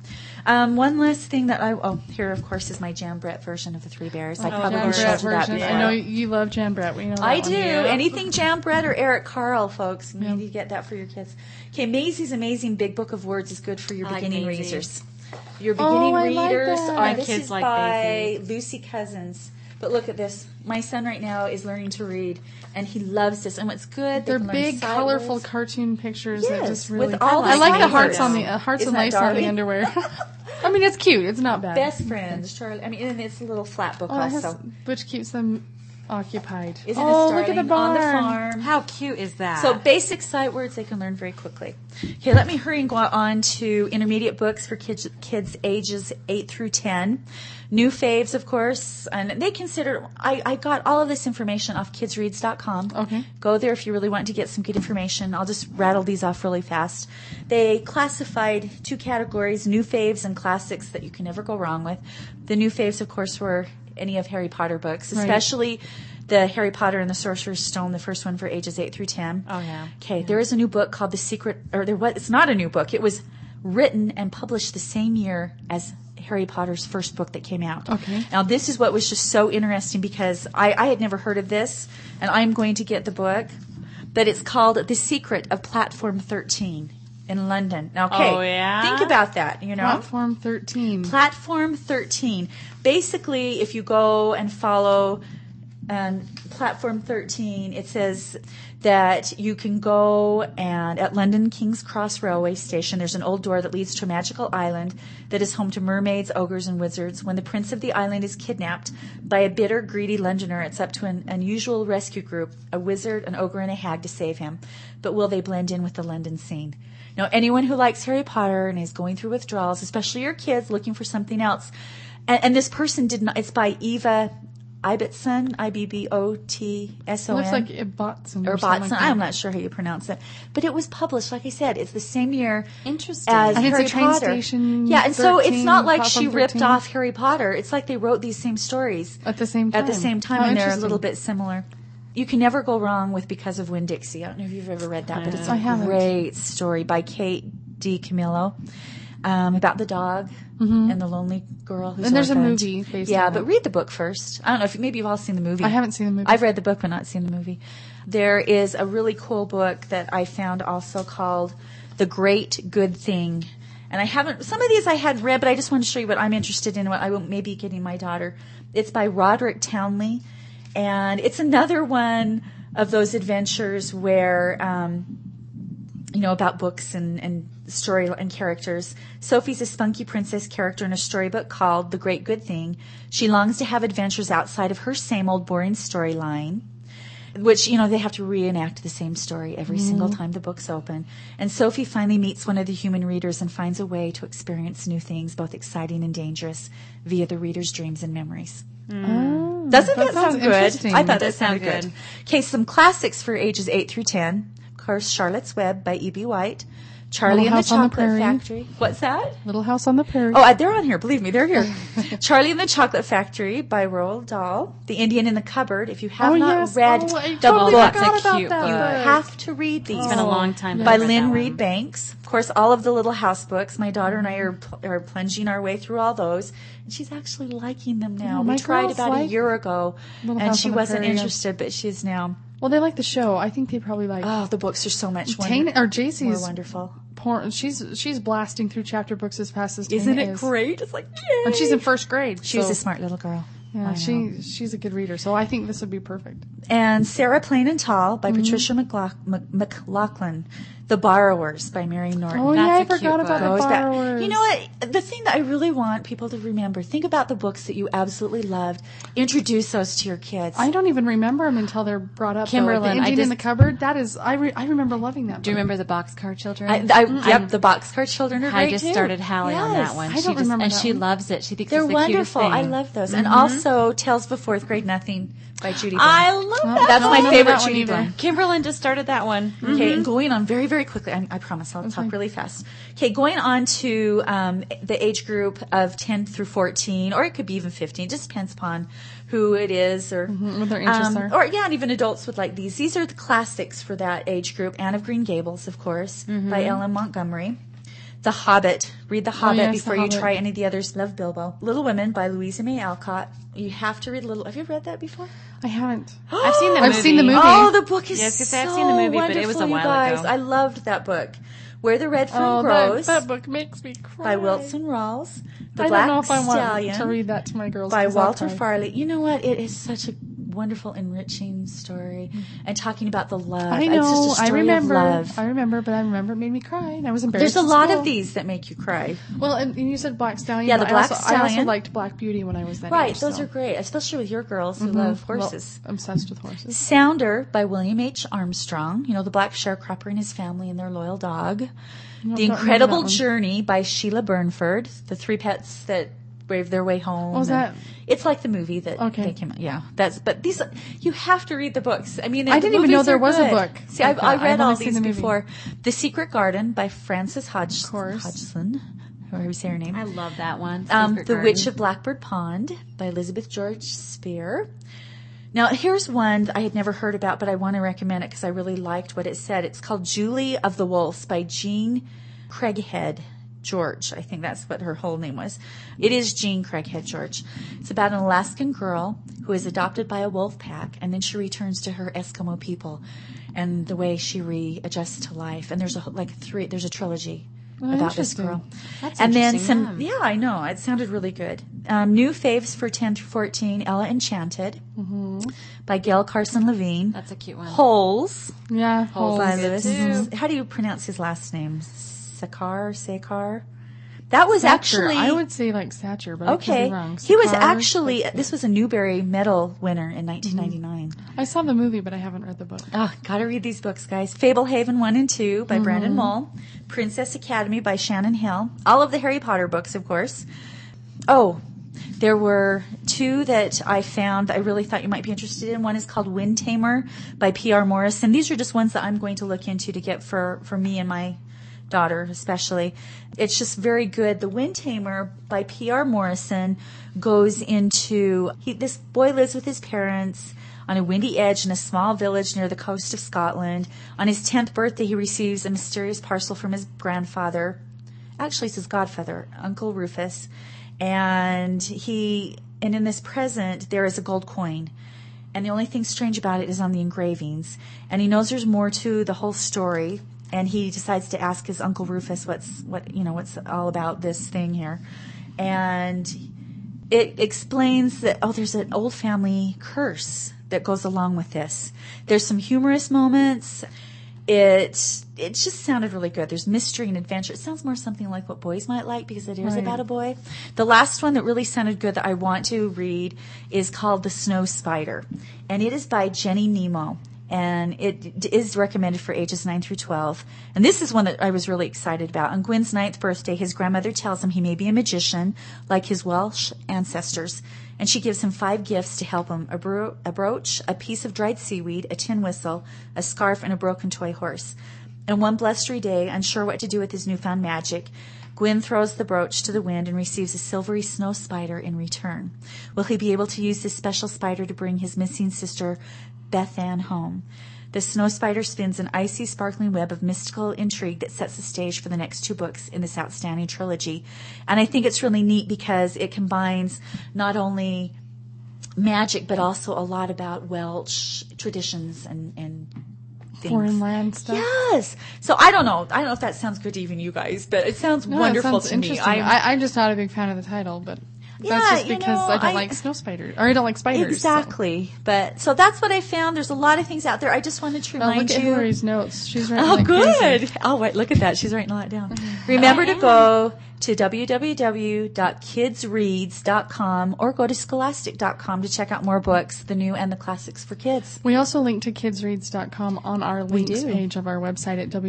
Speaker 3: One last thing that here, of course, is my Jan Brett version of the Three Bears. I probably showed you that before.
Speaker 1: I know you love Jan Brett. We know that
Speaker 3: I do.
Speaker 1: Yeah.
Speaker 3: Anything Jan Brett or Eric Carle, folks. You need to get that for your kids. Okay, Maisie's Amazing Big Book of Words is good for your beginning readers. Your beginning readers.
Speaker 1: Like
Speaker 3: This
Speaker 2: kids
Speaker 3: is
Speaker 2: like
Speaker 3: by
Speaker 2: Maisie.
Speaker 3: Lucy Cousins. But look at this. My son right now is learning to read, and he loves this. And what's good,
Speaker 1: they're big, colorful cartoon pictures that just really.
Speaker 3: with all
Speaker 1: I like the
Speaker 3: ciphers.
Speaker 1: hearts on the hearts
Speaker 3: Isn't
Speaker 1: and
Speaker 3: that
Speaker 1: lace on the
Speaker 3: darling?
Speaker 1: underwear. I mean, it's cute. It's not bad.
Speaker 3: Best friends, Charlie. I mean, and it's a little flat book also.
Speaker 1: Which keeps them occupied.
Speaker 3: Isn't it
Speaker 1: look
Speaker 3: starting
Speaker 1: at the barn.
Speaker 3: on the farm?
Speaker 2: How cute is that?
Speaker 3: So basic sight words they can learn very quickly. Okay, let me hurry and go on to intermediate books for kids ages 8 through 10. New faves, of course, and they consider, I got all of this information off kidsreads.com.
Speaker 1: Okay.
Speaker 3: Go there if you really want to get some good information. I'll just rattle these off really fast. They classified 2 categories, new faves and classics that you can never go wrong with. The new faves, of course, were any of Harry Potter books, especially the Harry Potter and the Sorcerer's Stone, the first one for ages 8 through 10.
Speaker 2: Oh, yeah.
Speaker 3: Okay, there is a new book called The Secret, it's not a new book. It was written and published the same year as Harry Potter's first book that came out.
Speaker 1: Okay.
Speaker 3: Now, this is what was just so interesting because I had never heard of this, and I'm going to get the book, but it's called The Secret of Platform 13 in London. Now, okay,
Speaker 2: Oh, yeah?
Speaker 3: think about that,
Speaker 1: Platform 13.
Speaker 3: Platform 13. Basically, if you go and follow Platform 13, it says that you can go and at London King's Cross Railway Station, there's an old door that leads to a magical island that is home to mermaids, ogres, and wizards. When the prince of the island is kidnapped by a bitter, greedy Londoner, it's up to an unusual rescue group, a wizard, an ogre, and a hag to save him. But will they blend in with the London scene? Now, anyone who likes Harry Potter and is going through withdrawals, especially your kids looking for something else, and this person did not, it's by Eva Ibbotson, Ibbotson.
Speaker 1: Looks like Ibbotson
Speaker 3: Or
Speaker 1: or something
Speaker 3: Botson.
Speaker 1: like
Speaker 3: I'm
Speaker 1: that.
Speaker 3: not sure how you pronounce it. But it was published, like I said, it's the same year
Speaker 2: Interesting.
Speaker 3: as
Speaker 1: And it's
Speaker 3: Harry
Speaker 1: a train
Speaker 3: Potter.
Speaker 1: station.
Speaker 3: Yeah, and so it's
Speaker 1: 13,
Speaker 3: not like she
Speaker 1: Platform
Speaker 3: ripped
Speaker 1: 13.
Speaker 3: off Harry Potter. It's like they wrote these same stories
Speaker 1: At the same time.
Speaker 3: and they're
Speaker 1: Oh,
Speaker 3: a
Speaker 1: interesting.
Speaker 3: little bit similar. You can never go wrong with Because of Winn-Dixie. I don't know if you've ever read that, but it's
Speaker 1: I
Speaker 3: a
Speaker 1: haven't.
Speaker 3: great story by Kate D. Camillo about the dog and the lonely girl who's
Speaker 1: And there's a
Speaker 3: orphaned.
Speaker 1: movie based
Speaker 3: Yeah,
Speaker 1: on
Speaker 3: but
Speaker 1: it.
Speaker 3: read the book first. I don't know if maybe you've all seen the movie.
Speaker 1: I haven't seen the movie.
Speaker 3: I've read the book but not seen the movie. There is a really cool book that I found also called The Great Good Thing. And some of these I hadn't read, but I just want to show you what I'm interested in, what I will maybe getting my daughter. It's by Roderick Townley. And it's another one of those adventures where, about books and story and characters. Sophie's a spunky princess character in a storybook called The Great Good Thing. She longs to have adventures outside of her same old boring storyline, which, they have to reenact the same story every single time the book's open. And Sophie finally meets one of the human readers and finds a way to experience new things, both exciting and dangerous, via the reader's dreams and memories. Doesn't that
Speaker 1: sounds
Speaker 3: sound good?
Speaker 1: interesting.
Speaker 3: I thought that
Speaker 2: That
Speaker 3: sounded
Speaker 2: sounds
Speaker 3: good.
Speaker 2: good.
Speaker 3: Okay, some classics for ages 8 through 10. Of course, Charlotte's Web by E.B. White. Charlie
Speaker 1: Little
Speaker 3: and the
Speaker 1: House on the
Speaker 3: Chocolate
Speaker 1: Prairie.
Speaker 3: Factory. What's that?
Speaker 1: Little House on the Prairie.
Speaker 3: Oh, they're on here. Believe me, they're here. Charlie and the Chocolate Factory by Roald Dahl. The Indian in the Cupboard. If you have not read
Speaker 1: I
Speaker 3: the
Speaker 1: totally
Speaker 3: book,
Speaker 1: forgot
Speaker 2: That's a
Speaker 1: about
Speaker 2: cute
Speaker 1: that
Speaker 2: book.
Speaker 3: you
Speaker 1: book.
Speaker 3: have to read these.
Speaker 2: It's been a long time.
Speaker 3: By
Speaker 2: since I read
Speaker 3: Lynn
Speaker 2: that
Speaker 3: Reed
Speaker 2: one.
Speaker 3: Banks. Of course, all of the Little House books. My daughter and I are plunging our way through all those. And she's actually liking them now.
Speaker 1: Oh,
Speaker 3: We
Speaker 1: my
Speaker 3: tried
Speaker 1: girls
Speaker 3: about a
Speaker 1: like
Speaker 3: year ago,
Speaker 1: Little
Speaker 3: and
Speaker 1: House
Speaker 3: she
Speaker 1: on the
Speaker 3: wasn't
Speaker 1: Prairie.
Speaker 3: interested, but she's now.
Speaker 1: Well, they like the show. I think they probably like.
Speaker 3: Oh, the books are so much
Speaker 1: Tana, or
Speaker 3: more
Speaker 1: JC's
Speaker 3: wonderful.
Speaker 1: porn. She's blasting through chapter books as fast as Tana
Speaker 3: Isn't it
Speaker 1: is.
Speaker 3: great? It's like, yay!
Speaker 1: And she's in first grade.
Speaker 3: She was
Speaker 1: so-
Speaker 3: a smart little girl.
Speaker 1: Yeah, she's a good reader, so I think this would be perfect.
Speaker 3: And Sarah Plain and Tall by Patricia McLaughlin. The Borrowers by Mary Norton.
Speaker 1: Oh, yeah, I forgot about The Borrowers.
Speaker 3: You know what? The thing that I really want people to remember, think about the books that you absolutely loved. Introduce those to your kids.
Speaker 1: I don't even remember them until they're brought up.
Speaker 2: Kimberlyn,
Speaker 1: the Indian in the Cupboard. That is, I remember loving that book.
Speaker 2: Do you remember the Boxcar Children?
Speaker 3: Yep, the Boxcar Children are great
Speaker 2: I just
Speaker 3: too.
Speaker 2: started howling on that one.
Speaker 1: I don't remember
Speaker 2: and
Speaker 1: that
Speaker 2: she
Speaker 1: one.
Speaker 2: loves it. She thinks
Speaker 3: They're
Speaker 2: it's the
Speaker 3: wonderful.
Speaker 2: cutest thing.
Speaker 3: I love those. And also Tales of a Fourth Grade Nothing by Judy Blume.
Speaker 2: I love that.
Speaker 3: That's my
Speaker 1: don't
Speaker 3: favorite
Speaker 1: know that one
Speaker 3: Judy
Speaker 1: either.
Speaker 3: Blume.
Speaker 2: Kimberlyn just started that one.
Speaker 3: Okay, and going on very, very quickly. I promise I'll talk really fast. Okay, going on to the age group of 10 through 14, or it could be even 15. It just depends upon who it is, or
Speaker 1: what their interests are.
Speaker 3: Or and even adults would like these. These are the classics for that age group. Anne of Green Gables, of course, by Ellen Montgomery. The Hobbit. Read The Hobbit before you try any of the others. Love Bilbo. Little Women by Louisa May Alcott. You have to read Have you read that before?
Speaker 1: I haven't.
Speaker 2: I've seen the movie.
Speaker 1: I've seen the movie.
Speaker 3: Oh, the book is
Speaker 2: Yes, 'cause
Speaker 3: so
Speaker 2: I've seen the movie, but
Speaker 3: wonderful,
Speaker 2: it was a
Speaker 3: you
Speaker 2: while
Speaker 3: guys.
Speaker 2: ago.
Speaker 3: I loved that book. Where the Red Fern Grows
Speaker 1: that book makes me cry.
Speaker 3: by Wilson Rawls. The
Speaker 1: I
Speaker 3: Black
Speaker 1: don't know if I
Speaker 3: Stallion
Speaker 1: want to read that to my girls.
Speaker 3: by
Speaker 1: 'cause I'll
Speaker 3: Walter
Speaker 1: cry.
Speaker 3: Farley. You know what? It is such a wonderful, enriching story, and talking about the love.
Speaker 1: I
Speaker 3: It's
Speaker 1: know.
Speaker 3: just a
Speaker 1: I
Speaker 3: story
Speaker 1: remember.
Speaker 3: of love.
Speaker 1: I remember, but I remember it made me cry, and I was embarrassed.
Speaker 3: There's a
Speaker 1: at
Speaker 3: lot
Speaker 1: school.
Speaker 3: of these that make you cry.
Speaker 1: Well, and you said Black Stallion.
Speaker 3: Yeah, the
Speaker 1: but
Speaker 3: Black
Speaker 1: I also
Speaker 3: Stallion.
Speaker 1: liked Black Beauty when I was that
Speaker 3: Right,
Speaker 1: age.
Speaker 3: those
Speaker 1: so.
Speaker 3: are great, especially with your girls who love horses.
Speaker 1: Well, obsessed with horses.
Speaker 3: Sounder by William H. Armstrong. You know, the black sharecropper and his family and their loyal dog. The Incredible Journey by Sheila Burnford. The three pets that brave their way home.
Speaker 1: What was that?
Speaker 3: It's like the movie that they came out. Yeah, but these, you have to read the books. I mean,
Speaker 1: I didn't even know there was a book.
Speaker 3: See,
Speaker 1: like
Speaker 3: I
Speaker 1: that.
Speaker 3: read
Speaker 1: I've
Speaker 3: all
Speaker 1: only seen
Speaker 3: these
Speaker 1: the movie.
Speaker 3: before. The Secret Garden by Frances Hodgson. However you say her name.
Speaker 2: I love that one.
Speaker 3: The Witch of Blackbird Pond by Elizabeth George Spear. Now, here's one that I had never heard about, but I want to recommend it because I really liked what it said. It's called Julie of the Wolves by Jean Craighead George. I think that's what her whole name was. It is Jean Craighead George. It's about an Alaskan girl who is adopted by a wolf pack, and then she returns to her Eskimo people and the way she readjusts to life. And there's a trilogy about this girl.
Speaker 2: That's
Speaker 3: and then
Speaker 2: interesting.
Speaker 3: yeah, I know. It sounded really good. New faves for 10 through 14, Ella Enchanted by Gail Carson Levine.
Speaker 2: That's a cute one.
Speaker 3: Holes
Speaker 1: Yeah,
Speaker 3: by
Speaker 2: good
Speaker 3: Lewis. How do you pronounce his last name? Sekar? That was actually...
Speaker 1: I would say like Satcher, but I could
Speaker 3: Okay.
Speaker 1: be wrong.
Speaker 3: He was
Speaker 1: Sakar,
Speaker 3: actually... This was a Newbery Medal winner in 1999.
Speaker 1: I saw the movie, but I haven't read the book.
Speaker 3: Oh, gotta read these books, guys. Fablehaven 1 and 2 by Brandon Mull. Princess Academy by Shannon Hill. All of the Harry Potter books, of course. Oh, there were two that I found that I really thought you might be interested in. One is called Wind Tamer by P.R. Morrison. These are just ones that I'm going to look into to get for me and my daughter especially. It's just very good. The Wind Tamer by P.R. Morrison goes into... this boy lives with his parents on a windy edge in a small village near the coast of Scotland. On his 10th birthday, he receives a mysterious parcel from his grandfather. Actually, it's his godfather, Uncle Rufus. And in this present, there is a gold coin. And the only thing strange about it is on the engravings. And he knows there's more to the whole story. And he decides to ask his Uncle Rufus what's all about this thing here. And it explains that, there's an old family curse that goes along with this. There's some humorous moments. It just sounded really good. There's mystery and adventure. It sounds more something like what boys might like because it is about a boy. The last one that really sounded good that I want to read is called The Snow Spider. And it is by Jenny Nemo. And it is recommended for ages 9 through 12. And this is one that I was really excited about. On Gwen's 9th birthday, his grandmother tells him he may be a magician like his Welsh ancestors. And she gives him 5 gifts to help him: a brooch, a piece of dried seaweed, a tin whistle, a scarf, and a broken toy horse. And one blustery day, unsure what to do with his newfound magic, Gwen throws the brooch to the wind and receives a silvery snow spider in return. Will he be able to use this special spider to bring his missing sister Beth Ann home? The snow spider spins an icy, sparkling web of mystical intrigue that sets the stage for the next 2 books in this outstanding trilogy. And I think it's really neat because it combines not only magic, but also a lot about Welsh traditions and things.
Speaker 1: Foreign land stuff.
Speaker 3: Yes. So I don't know if that sounds good to even you guys, but it sounds wonderful
Speaker 1: it sounds
Speaker 3: to me.
Speaker 1: interesting. I'm just not a big fan of the title, but That's just because I don't like snow spiders, or I don't like spiders.
Speaker 3: Exactly. So. But so that's what I found. There's a lot of things out there. I just wanted to remind
Speaker 1: look
Speaker 3: you.
Speaker 1: Look at Hillary's notes. She's writing like
Speaker 3: good.
Speaker 1: Crazy.
Speaker 3: Oh, wait, look at that. She's writing a lot down. Remember to go to www.kidsreads.com or go to scholastic.com to check out more books, the new and the classics for kids.
Speaker 1: We also link to kidsreads.com on our links page of our website at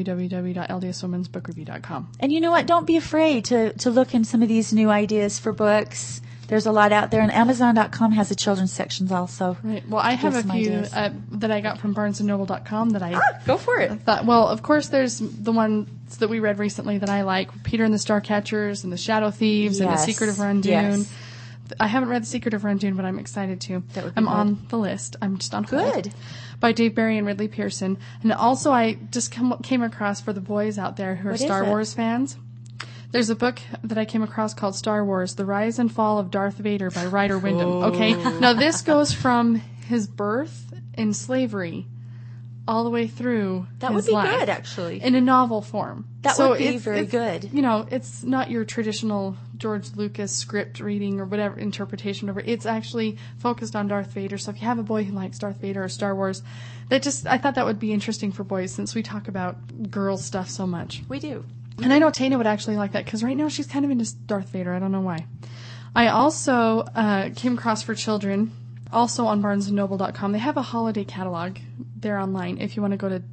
Speaker 1: www.ldswomensbookreview.com.
Speaker 3: And you know what? Don't be afraid to look in some of these new ideas for books. There's a lot out there, and Amazon.com has a children's sections also.
Speaker 1: Right. Well, I have a few that I got from BarnesandNoble.com that I
Speaker 3: go for it.
Speaker 1: Thought, well, of course, there's the ones that we read recently that I like: Peter and the Starcatchers, and the Shadow Thieves, and the Secret of Rundoon. Yes. I haven't read the Secret of Rundoon, but I'm excited to. I'm on the list. I'm just on hold.
Speaker 3: Good.
Speaker 1: By Dave Barry and Ridley Pearson, and also I just came across for the boys out there who are Star Wars fans. There's a book that I came across called Star Wars: The Rise and Fall of Darth Vader by Ryder Wyndham. Okay, now this goes from his birth in slavery all the way through
Speaker 3: that
Speaker 1: his
Speaker 3: would be
Speaker 1: life,
Speaker 3: good, actually,
Speaker 1: in a novel form.
Speaker 3: That would be very good.
Speaker 1: You know, it's not your traditional George Lucas script reading or whatever interpretation of it. It's actually focused on Darth Vader. So if you have a boy who likes Darth Vader or Star Wars, I thought that would be interesting for boys since we talk about girl stuff so much.
Speaker 3: We do.
Speaker 1: And I know Tana would actually like that because right now she's kind of into Darth Vader. I don't know why. I also came across for children, also on BarnesandNoble.com. They have a holiday catalog there online if you want to go to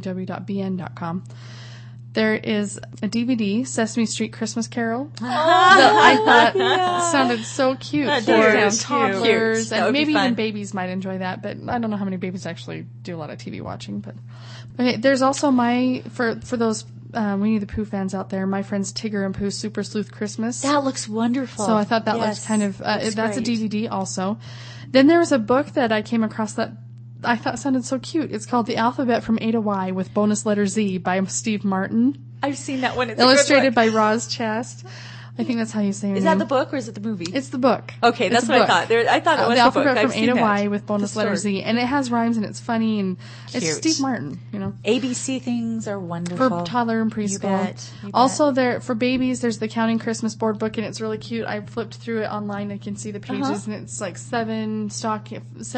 Speaker 1: www.bn.com. There is a DVD, Sesame Street Christmas Carol, that I thought sounded so cute for toddlers, and maybe even babies might enjoy that, but I don't know how many babies actually do a lot of TV watching. But okay, there's also for those Winnie the Pooh fans out there, My Friends Tigger and Pooh Super Sleuth Christmas.
Speaker 3: That looks wonderful.
Speaker 1: So I thought that looks kind of, that's a DVD also. Then there was a book that I came across that I thought sounded so cute. It's called The Alphabet from A to Y with bonus letter Z by Steve Martin.
Speaker 3: I've seen that one. It's
Speaker 1: illustrated by Roz Chast. I think that's how you say her name.
Speaker 3: Is that the book or is it the movie?
Speaker 1: It's the book.
Speaker 3: Okay, that's what I thought. I thought it was
Speaker 1: the
Speaker 3: the book.
Speaker 1: Alphabet
Speaker 3: I've
Speaker 1: from A to Y with bonus letter Z. And it has rhymes and it's funny and it's Steve Martin, you know.
Speaker 3: ABC things are wonderful.
Speaker 1: For toddler and preschool.
Speaker 3: You bet.
Speaker 1: Also there, for babies, there's the Counting Christmas board book and it's really cute. I flipped through it online. I can see the pages and it's like seven soft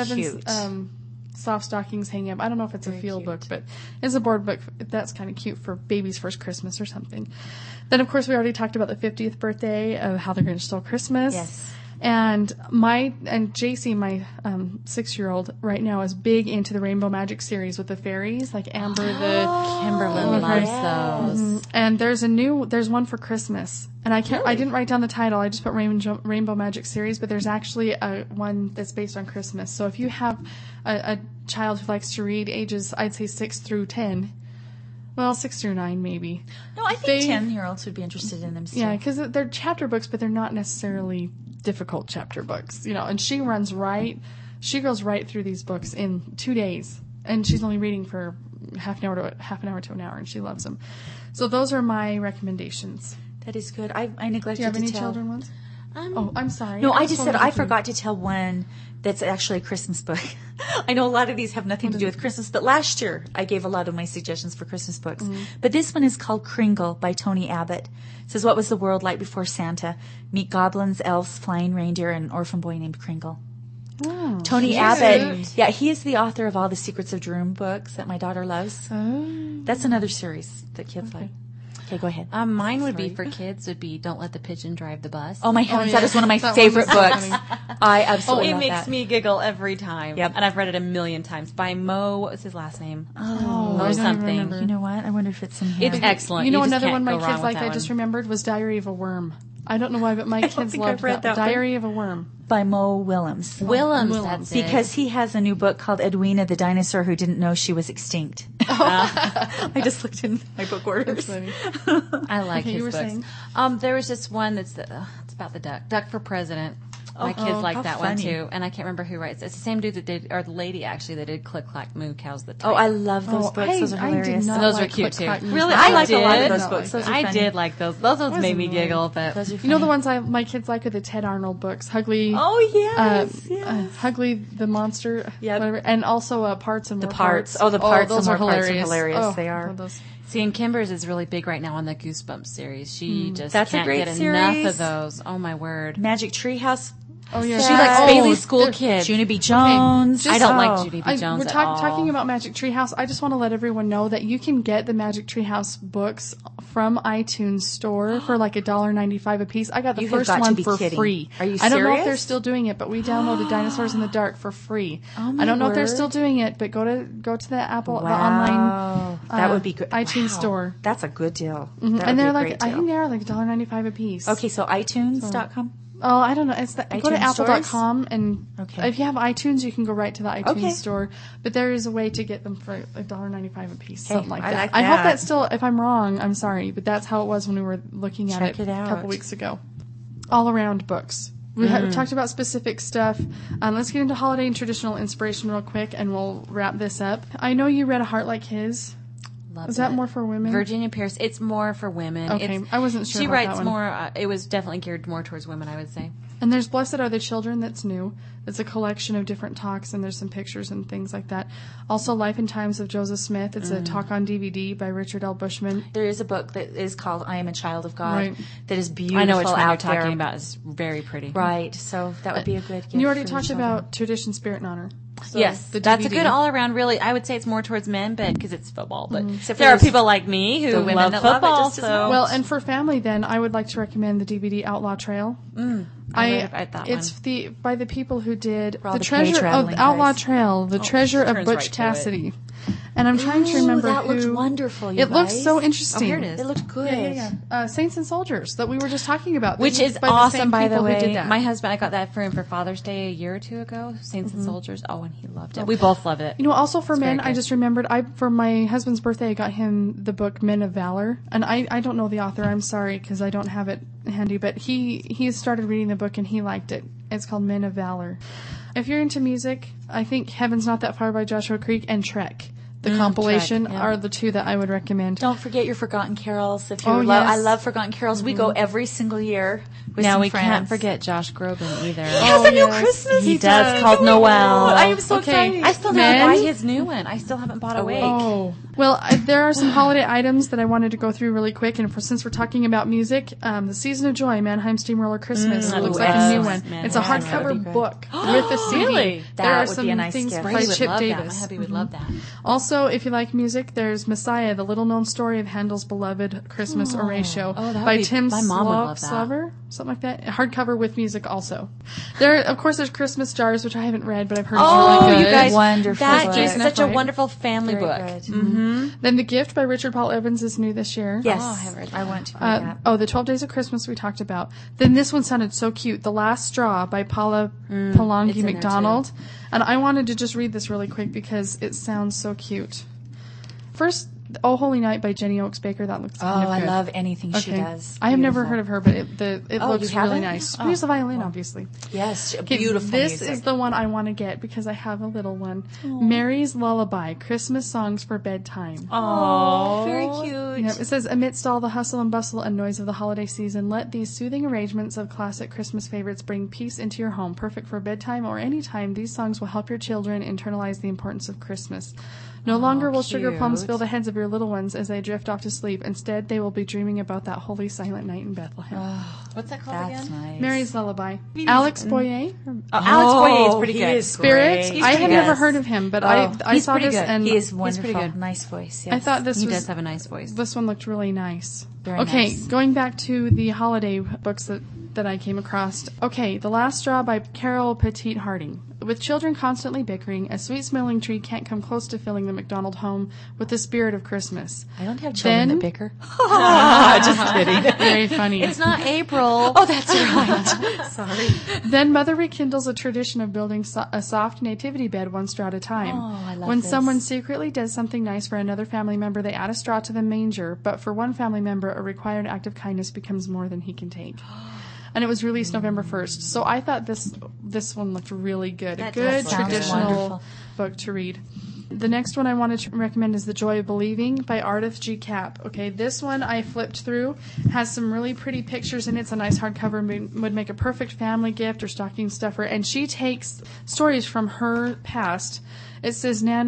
Speaker 1: stockings hanging up. I don't know if it's a field book, but it's a board book. That's kind of cute for baby's first Christmas or something. Then, of course, we already talked about the 50th birthday of How the Grinch Stole Christmas.
Speaker 3: Yes.
Speaker 1: And JC, my 6-year-old, right now is big into the Rainbow Magic series with the fairies, like Amber
Speaker 2: Kimberly loves those.
Speaker 1: And there's one for Christmas. And I didn't write down the title. I just put Rainbow Magic series, but there's actually one that's based on Christmas. So if you have a child who likes to read ages, I'd say 6 through 10. Well, 6 through 9 maybe.
Speaker 3: No, I think 10-year-olds would be interested in them still.
Speaker 1: Yeah, because they're chapter books, but they're not necessarily difficult chapter books, you know. And she goes right through these books in 2 days, and she's only reading for half an hour to an hour, and she loves them. So those are my recommendations.
Speaker 3: That is good. I neglected to tell.
Speaker 1: Do you have any children ones? I'm sorry.
Speaker 3: No, I just said I forgot to tell one that's actually a Christmas book. I know a lot of these have nothing to do with Christmas, but last year I gave a lot of my suggestions for Christmas books. But this one is called Kringle by Tony Abbott. It says, what was the world like before Santa? Meet goblins, elves, flying reindeer, and an orphan boy named Kringle.
Speaker 1: Oh,
Speaker 3: Tony Abbott. Yeah, he is the author of all the Secrets of Droom books that my daughter loves.
Speaker 1: Oh.
Speaker 3: That's another series that kids like. Okay, go ahead.
Speaker 2: Mine would be for kids would be Don't Let the Pigeon Drive the Bus.
Speaker 3: Oh my heavens, that is one of my favorite books. I absolutely love that.
Speaker 2: It makes me giggle every time.
Speaker 3: Yep.
Speaker 2: And I've read it a million times. By Mo, what was his last name?
Speaker 1: Mo something.
Speaker 3: You know what? I wonder if it's in here.
Speaker 2: It's excellent.
Speaker 1: You know, another one my kids like I just remembered was Diary of a Worm. I don't know why, but my kids loved that. Diary of a Worm.
Speaker 3: By Mo Willems.
Speaker 2: Willems.
Speaker 3: Because he has a new book called Edwina the Dinosaur Who Didn't Know She Was Extinct. I just looked in my book orders.
Speaker 2: I like his books.
Speaker 1: Saying?
Speaker 2: There was just one it's about the duck for president. My kids like that one too, and I can't remember who writes it. It's the same dude that did, or the lady actually that did Click Clack Moo Cows the Type.
Speaker 3: Oh, I love those books. Those are hilarious.
Speaker 2: Those are cute too.
Speaker 3: Really, I like a lot of those books. Those are
Speaker 2: I did like those. Those made me giggle. But
Speaker 3: those are funny.
Speaker 1: You know the ones my kids like are the Ted Arnold books, Hugly.
Speaker 3: Oh yes,
Speaker 1: Hugly the Monster.
Speaker 3: Yeah,
Speaker 1: and also Parts and More
Speaker 3: Parts. Oh, the Parts.
Speaker 1: Those
Speaker 3: and
Speaker 1: are
Speaker 3: More
Speaker 1: hilarious.
Speaker 3: Parts are hilarious.
Speaker 1: Oh,
Speaker 3: they are.
Speaker 2: See, and Kimber's is really big right now on the Goosebumps series. She just
Speaker 3: That's a
Speaker 2: can't
Speaker 3: great
Speaker 2: get
Speaker 3: series.
Speaker 2: enough of those. Oh, my word.
Speaker 3: Magic Treehouse.
Speaker 1: Oh yeah,
Speaker 2: She likes Bailey School Kids.
Speaker 3: Junie B. Jones.
Speaker 1: just-
Speaker 2: I don't like Judy B. Jones
Speaker 1: we're
Speaker 2: at all.
Speaker 1: talking about Magic Treehouse. I just want to let everyone know that you can get the Magic Treehouse books from iTunes Store for like $1.95 a piece. I got the
Speaker 3: You have
Speaker 1: first
Speaker 3: got to
Speaker 1: one
Speaker 3: be
Speaker 1: for
Speaker 3: kidding.
Speaker 1: free.
Speaker 3: Are you
Speaker 1: I don't know if
Speaker 3: serious?
Speaker 1: they're still doing it, but we downloaded Dinosaurs in the Dark for free.
Speaker 3: Oh, my
Speaker 1: I don't know if they're
Speaker 3: word.
Speaker 1: still doing it, but go to the Apple the
Speaker 3: Wow.
Speaker 1: online
Speaker 3: that would be good.
Speaker 1: iTunes
Speaker 3: Wow.
Speaker 1: Store.
Speaker 3: That's a good deal.
Speaker 1: Mhm.
Speaker 3: That
Speaker 1: And
Speaker 3: would
Speaker 1: they're
Speaker 3: be a
Speaker 1: like,
Speaker 3: great
Speaker 1: I
Speaker 3: deal.
Speaker 1: think they are like $1.95 a piece.
Speaker 3: Okay, so iTunes.com.
Speaker 1: Oh, I don't know. It's go to
Speaker 3: iTunes
Speaker 1: apple.com and
Speaker 3: Okay.
Speaker 1: if you have iTunes, you can go right to the iTunes
Speaker 3: Okay.
Speaker 1: store. But there is a way to get them for $1.95 a piece,
Speaker 3: Hey,
Speaker 1: something like
Speaker 3: I
Speaker 1: that.
Speaker 3: like
Speaker 1: I hope
Speaker 3: that.
Speaker 1: that's still. If I'm wrong, I'm sorry, but that's how it was when we were looking at
Speaker 3: Check it
Speaker 1: a
Speaker 3: out.
Speaker 1: couple weeks ago. All around books. We talked about specific stuff. Let's get into holiday and traditional inspiration real quick, and we'll wrap this up. I know you read A Heart Like His.
Speaker 2: Loved
Speaker 1: Is that
Speaker 2: it.
Speaker 1: more for women?
Speaker 2: Virginia Pierce. It's more for women.
Speaker 1: Okay,
Speaker 2: It's,
Speaker 1: I wasn't sure
Speaker 2: She
Speaker 1: about
Speaker 2: writes
Speaker 1: that one.
Speaker 2: more. It was definitely geared more towards women, I would say.
Speaker 1: And there's Blessed Are the Children that's new. It's a collection of different talks, and there's some pictures and things like that. Also, Life and Times of Joseph Smith. It's a talk on DVD by Richard L. Bushman.
Speaker 3: There is a book that is called I Am a Child of God
Speaker 1: Right.
Speaker 3: that is beautiful
Speaker 2: I know which one you're
Speaker 3: out there.
Speaker 2: talking about. It's very pretty.
Speaker 3: Right, so that would be a good gift.
Speaker 1: You already
Speaker 3: for
Speaker 1: talked
Speaker 3: your children.
Speaker 1: about Tradition, Spirit, and Honor. So
Speaker 2: Yes,
Speaker 1: the
Speaker 2: that's a
Speaker 1: DVD.
Speaker 2: good all-around. Really, I would say it's more towards men, but because it's football. But
Speaker 3: Except for
Speaker 2: there are
Speaker 3: those-
Speaker 2: people like me who
Speaker 3: the women
Speaker 2: love
Speaker 3: that love it
Speaker 2: football.
Speaker 3: just as
Speaker 2: So
Speaker 1: Well, and for family, then I would like to recommend the DVD Outlaw Trail.
Speaker 2: I read that
Speaker 1: It's by the people who did
Speaker 3: all
Speaker 1: the
Speaker 3: the
Speaker 1: treasure of
Speaker 3: K-traveling
Speaker 1: Outlaw
Speaker 3: guys.
Speaker 1: Trail, the treasure of
Speaker 2: turns
Speaker 1: Butch
Speaker 2: right to it.
Speaker 1: Cassidy. And I'm trying to remember
Speaker 3: that
Speaker 1: who.
Speaker 3: looks wonderful, you
Speaker 1: It looks
Speaker 3: guys.
Speaker 1: so interesting.
Speaker 2: here it is.
Speaker 3: It looked good.
Speaker 1: Yeah. Saints and Soldiers that we were just talking about.
Speaker 2: which
Speaker 1: This
Speaker 2: is
Speaker 1: by the
Speaker 2: awesome,
Speaker 1: same
Speaker 2: by the
Speaker 1: people who
Speaker 2: way.
Speaker 1: did that.
Speaker 2: My husband, I got that for him for Father's Day a year or two ago. Saints and Soldiers. Oh, and he loved it. We both love it.
Speaker 1: You know, also for men,
Speaker 2: very
Speaker 1: I
Speaker 2: good.
Speaker 1: just remembered for my husband's birthday, I got him the book Men of Valor, and I don't know the author. I'm sorry because I don't have it handy, but he started reading the book and he liked it. It's called Men of Valor. If you're into music, I think Heaven's Not That Far by Joshua Creek and Trek, the compilation,
Speaker 2: Trek, yeah.
Speaker 1: are the two that I would recommend.
Speaker 3: Don't forget your Forgotten Carols. If you
Speaker 1: Oh,
Speaker 3: love,
Speaker 1: yes.
Speaker 3: I love Forgotten Carols. We go every single year with
Speaker 2: Now
Speaker 3: some
Speaker 2: we
Speaker 3: friends.
Speaker 2: can't forget Josh Groban either.
Speaker 3: He has a new
Speaker 1: yes.
Speaker 3: Christmas.
Speaker 2: He does, called Noel.
Speaker 3: I am so
Speaker 1: Okay.
Speaker 3: excited.
Speaker 2: I still
Speaker 1: Men?
Speaker 2: haven't bought his new one. I still haven't bought Awake.
Speaker 1: Oh, well, there are some holiday items that I wanted to go through really quick, and since we're talking about music, the Season of Joy, Mannheim Steamroller Christmas,
Speaker 2: I
Speaker 1: looks
Speaker 2: love
Speaker 1: like a new one.
Speaker 2: Mannheim
Speaker 1: It's a
Speaker 2: Steamroller.
Speaker 1: hardcover
Speaker 3: That'd be great.
Speaker 1: book with a CD.
Speaker 2: Really?
Speaker 3: That
Speaker 1: there are
Speaker 3: would
Speaker 1: some
Speaker 3: be a nice
Speaker 1: things
Speaker 3: gift.
Speaker 1: by
Speaker 2: Brady would
Speaker 1: Chip
Speaker 2: love that. My
Speaker 1: Davis.
Speaker 2: hubby would love that.
Speaker 1: Also, if you like music, there's Messiah, the little-known story of Handel's beloved Christmas Horatio
Speaker 2: Oh, that would
Speaker 1: by
Speaker 2: be-
Speaker 1: Tim
Speaker 2: my mom would love that.
Speaker 1: Slover, something like that. Hardcover with music also. There's Christmas Jars, which I haven't read, but I've heard
Speaker 2: Oh,
Speaker 1: it's really
Speaker 2: you
Speaker 1: good.
Speaker 2: guys,
Speaker 3: Wonderful
Speaker 2: that
Speaker 3: book.
Speaker 2: is such a
Speaker 1: Right?
Speaker 2: wonderful family
Speaker 3: Very
Speaker 2: book.
Speaker 3: good.
Speaker 1: Then The Gift by Richard Paul Evans is new this year.
Speaker 3: Yes,
Speaker 2: Oh, I have read that.
Speaker 3: I want to read that.
Speaker 1: The 12 Days of Christmas we talked about. Then this one sounded so cute. The Last Straw by Paula
Speaker 2: it's
Speaker 1: Palongi
Speaker 2: in there,
Speaker 1: McDonald. And I wanted to just read this really quick because it sounds so cute. First, Oh Holy Night by Jenny Oaks Baker. That looks kind of
Speaker 3: I
Speaker 1: good.
Speaker 3: love anything she
Speaker 1: Okay.
Speaker 3: does.
Speaker 1: I have never
Speaker 3: Beautiful.
Speaker 1: heard of her, but it
Speaker 3: Oh,
Speaker 1: looks
Speaker 3: you
Speaker 1: really
Speaker 3: haven't?
Speaker 1: nice.
Speaker 3: Oh,
Speaker 1: We use the violin, obviously.
Speaker 3: Yes,
Speaker 1: Okay,
Speaker 3: beautiful
Speaker 1: this
Speaker 3: music.
Speaker 1: is the one I want to get because I have a little one. Mary's Lullaby, Christmas Songs for Bedtime.
Speaker 3: Oh, very cute.
Speaker 1: Yep, it says, amidst all the hustle and bustle and noise of the holiday season, let these soothing arrangements of classic Christmas favorites bring peace into your home. Perfect for bedtime or any time, these songs will help your children internalize the importance of Christmas. No longer will sugar plums
Speaker 2: cute.
Speaker 1: fill the heads of your little ones as they drift off to sleep. Instead, they will be dreaming about that holy silent night in Bethlehem.
Speaker 2: What's that called
Speaker 3: That's
Speaker 2: again?
Speaker 3: nice.
Speaker 1: Mary's Lullaby. Alex Boyer?
Speaker 2: Alex Boyer is pretty
Speaker 3: he
Speaker 2: good.
Speaker 3: is
Speaker 1: Spirit?
Speaker 3: great.
Speaker 1: I have
Speaker 3: Yes.
Speaker 1: never heard of him, but
Speaker 3: Oh,
Speaker 1: I
Speaker 2: he's
Speaker 1: saw
Speaker 2: pretty
Speaker 1: this
Speaker 2: good.
Speaker 1: and
Speaker 3: He is
Speaker 2: pretty
Speaker 3: wonderful.
Speaker 2: good.
Speaker 3: Nice voice. Yes.
Speaker 1: I thought this
Speaker 2: He
Speaker 1: was
Speaker 2: does have a nice voice.
Speaker 1: this one looked really nice.
Speaker 3: Very
Speaker 1: okay,
Speaker 3: nice.
Speaker 1: going back to the holiday books that I came across. Okay, The Last Straw by Carol Petit Harding. With children constantly bickering, a sweet-smelling tree can't come close to filling the McDonald home with the spirit of Christmas.
Speaker 3: I don't have children
Speaker 1: Then-
Speaker 3: that bicker.
Speaker 2: Just kidding.
Speaker 1: Very funny.
Speaker 2: It's not April.
Speaker 3: Oh, that's right. Sorry.
Speaker 1: Then Mother rekindles a tradition of building a soft nativity bed one straw at a time.
Speaker 3: Oh, I love
Speaker 1: When
Speaker 3: this.
Speaker 1: someone secretly does something nice for another family member, they add a straw to the manger, but for one family member, a required act of kindness becomes more than he can take. And it was released November 1st. So I thought this one looked really good.
Speaker 2: That
Speaker 1: A good
Speaker 2: does sound
Speaker 1: traditional
Speaker 3: wonderful.
Speaker 1: book to read. The next one I wanted to recommend is The Joy of Believing by Ardith G. Kapp. Okay, this one I flipped through. Has some really pretty pictures in it. It's a nice hardcover. Would make a perfect family gift or stocking stuffer. And she takes stories from her past. It says Nana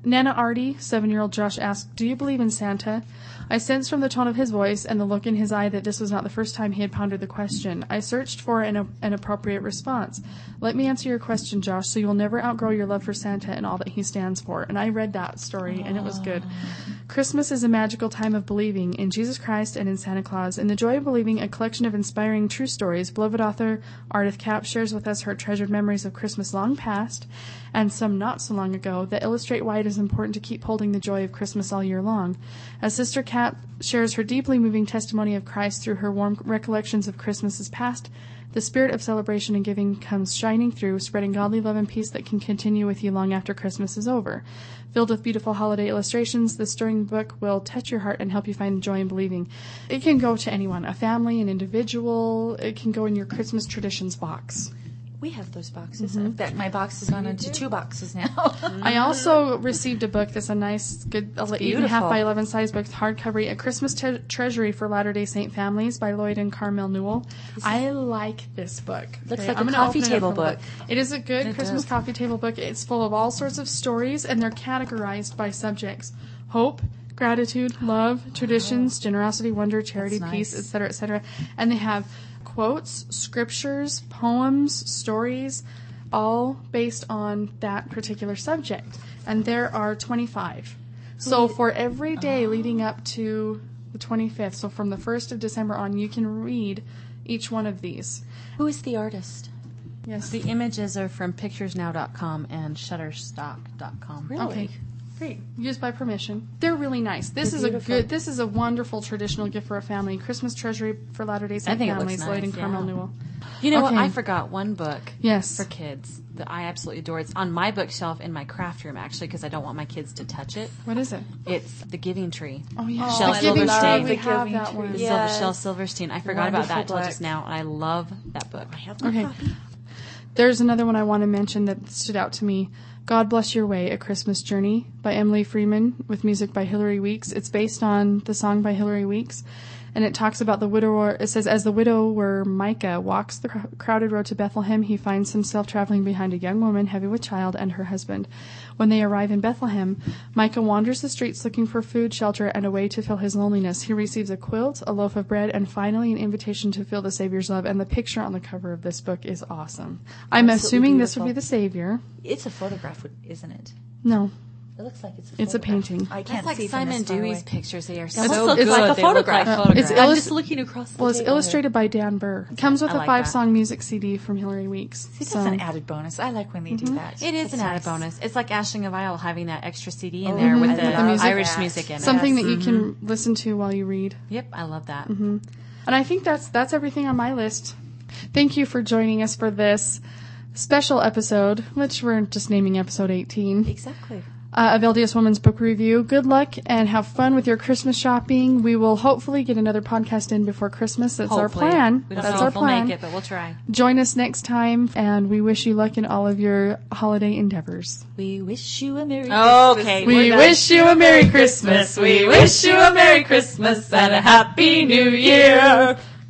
Speaker 1: Nana Artie, 7-year-old Josh, asked, "Do you believe in Santa?" I sensed from the tone of his voice and the look in his eye that this was not the first time he had pondered the question. I searched for an appropriate response. "Let me answer your question, Josh, so you will never outgrow your love for Santa and all that he stands for." And I read that story, and it was good. Christmas is a magical time of believing in Jesus Christ and in Santa Claus. In The Joy of Believing, a collection of inspiring true stories, beloved author Ardith Kapp shares with us her treasured memories of Christmas long past and some not so long ago that illustrate why it is important to keep holding the joy of Christmas all year long. As Sister Kapp shares her deeply moving testimony of Christ through her warm recollections of Christmases past, the spirit of celebration and giving comes shining through, spreading godly love and peace that can continue with you long after Christmas is over. Filled with beautiful holiday illustrations, this stirring book will touch your heart and help you find joy in believing. It can go to anyone, a family, an individual. It can go in your Christmas traditions box.
Speaker 3: We have those boxes. In fact, my box has gone into 2 boxes now.
Speaker 1: I also received a book that's a nice, good 8.5 by 11 size book, hardcover, A Christmas Treasury for Latter-day Saint Families by Lloyd and Carmel Newell. I like this book.
Speaker 3: Looks like a coffee table book.
Speaker 1: It is a good Christmas coffee table book. It's full of all sorts of stories, and they're categorized by subjects: hope, gratitude, love, traditions, generosity, wonder, charity, peace, etc., etc. And they have quotes, scriptures, poems, stories, all based on that particular subject. And there are 25. So for every day leading up to the 25th, so from the 1st of December on, you can read each one of these.
Speaker 3: Who is the artist?
Speaker 1: Yes.
Speaker 2: The images are from picturesnow.com and shutterstock.com.
Speaker 3: Really?
Speaker 1: Okay. Great. Used by permission. They're really nice. This is a wonderful traditional gift for a family. Christmas Treasury for Latter-day Saint Families,
Speaker 2: nice,
Speaker 1: Lloyd and Carmel Newell.
Speaker 2: You know what? I forgot one book
Speaker 1: Yes.
Speaker 2: for kids that I absolutely adore. It's on my bookshelf in my craft room, actually, because I don't want my kids to touch it.
Speaker 1: What is it?
Speaker 2: It's The Giving Tree.
Speaker 1: Oh, yeah.
Speaker 2: Shel Silverstein.
Speaker 1: We have that one.
Speaker 2: Shel Silverstein. I forgot about that until
Speaker 3: book.
Speaker 2: just now, and I love that book.
Speaker 3: I have my copy.
Speaker 1: There's another one I want to mention that stood out to me. God Bless Your Way, A Christmas Journey by Emily Freeman with music by Hilary Weeks. It's based on the song by Hilary Weeks. And it talks about the widower. It says, as the widower Micah walks the crowded road to Bethlehem, he finds himself traveling behind a young woman heavy with child and her husband. When they arrive in Bethlehem, Micah wanders the streets looking for food, shelter, and a way to fill his loneliness. He receives a quilt, a loaf of bread, and finally an invitation to feel the Savior's love. And the picture on the cover of this book is awesome. I'm assuming this would be the Savior.
Speaker 3: It's a photograph, isn't it?
Speaker 1: No.
Speaker 3: It looks like
Speaker 1: it's a painting.
Speaker 3: I can't
Speaker 2: That's
Speaker 3: see
Speaker 2: like Simon
Speaker 3: from this
Speaker 2: Dewey's
Speaker 3: far away.
Speaker 2: pictures. They are
Speaker 3: It's
Speaker 2: so
Speaker 3: like
Speaker 2: good.
Speaker 3: a
Speaker 2: They look
Speaker 3: photograph.
Speaker 2: like photographs.
Speaker 3: I'm just looking across the
Speaker 1: It's
Speaker 3: table
Speaker 1: illustrated by Dan Burr. It comes with
Speaker 2: I
Speaker 1: a
Speaker 2: like
Speaker 1: 5-song music CD from Hilary Weeks.
Speaker 3: See, that's an added bonus. I like when they do that.
Speaker 2: It is
Speaker 3: That's
Speaker 2: an added
Speaker 3: nice.
Speaker 2: bonus. It's like Ashling of Isle having that extra CD in there with the
Speaker 1: music.
Speaker 2: Irish music in it.
Speaker 1: Something that you can listen to while you read.
Speaker 2: Yep, I love that.
Speaker 1: And I think that's everything on my list. Thank you for joining us for this special episode, which we're just naming episode 18.
Speaker 3: Exactly.
Speaker 1: Of LDS Women's Book Review. Good luck and have fun with your Christmas shopping. We will hopefully get another podcast in before Christmas. That's our plan.
Speaker 2: We don't
Speaker 1: That's
Speaker 2: know
Speaker 1: our
Speaker 2: if we'll
Speaker 1: plan.
Speaker 2: make it, but we'll try.
Speaker 1: Join us next time, and we wish you luck in all of your holiday endeavors.
Speaker 3: We wish you a Merry Christmas.
Speaker 2: Okay.
Speaker 1: We wish you a Merry Christmas. We wish you a Merry Christmas and a Happy New Year.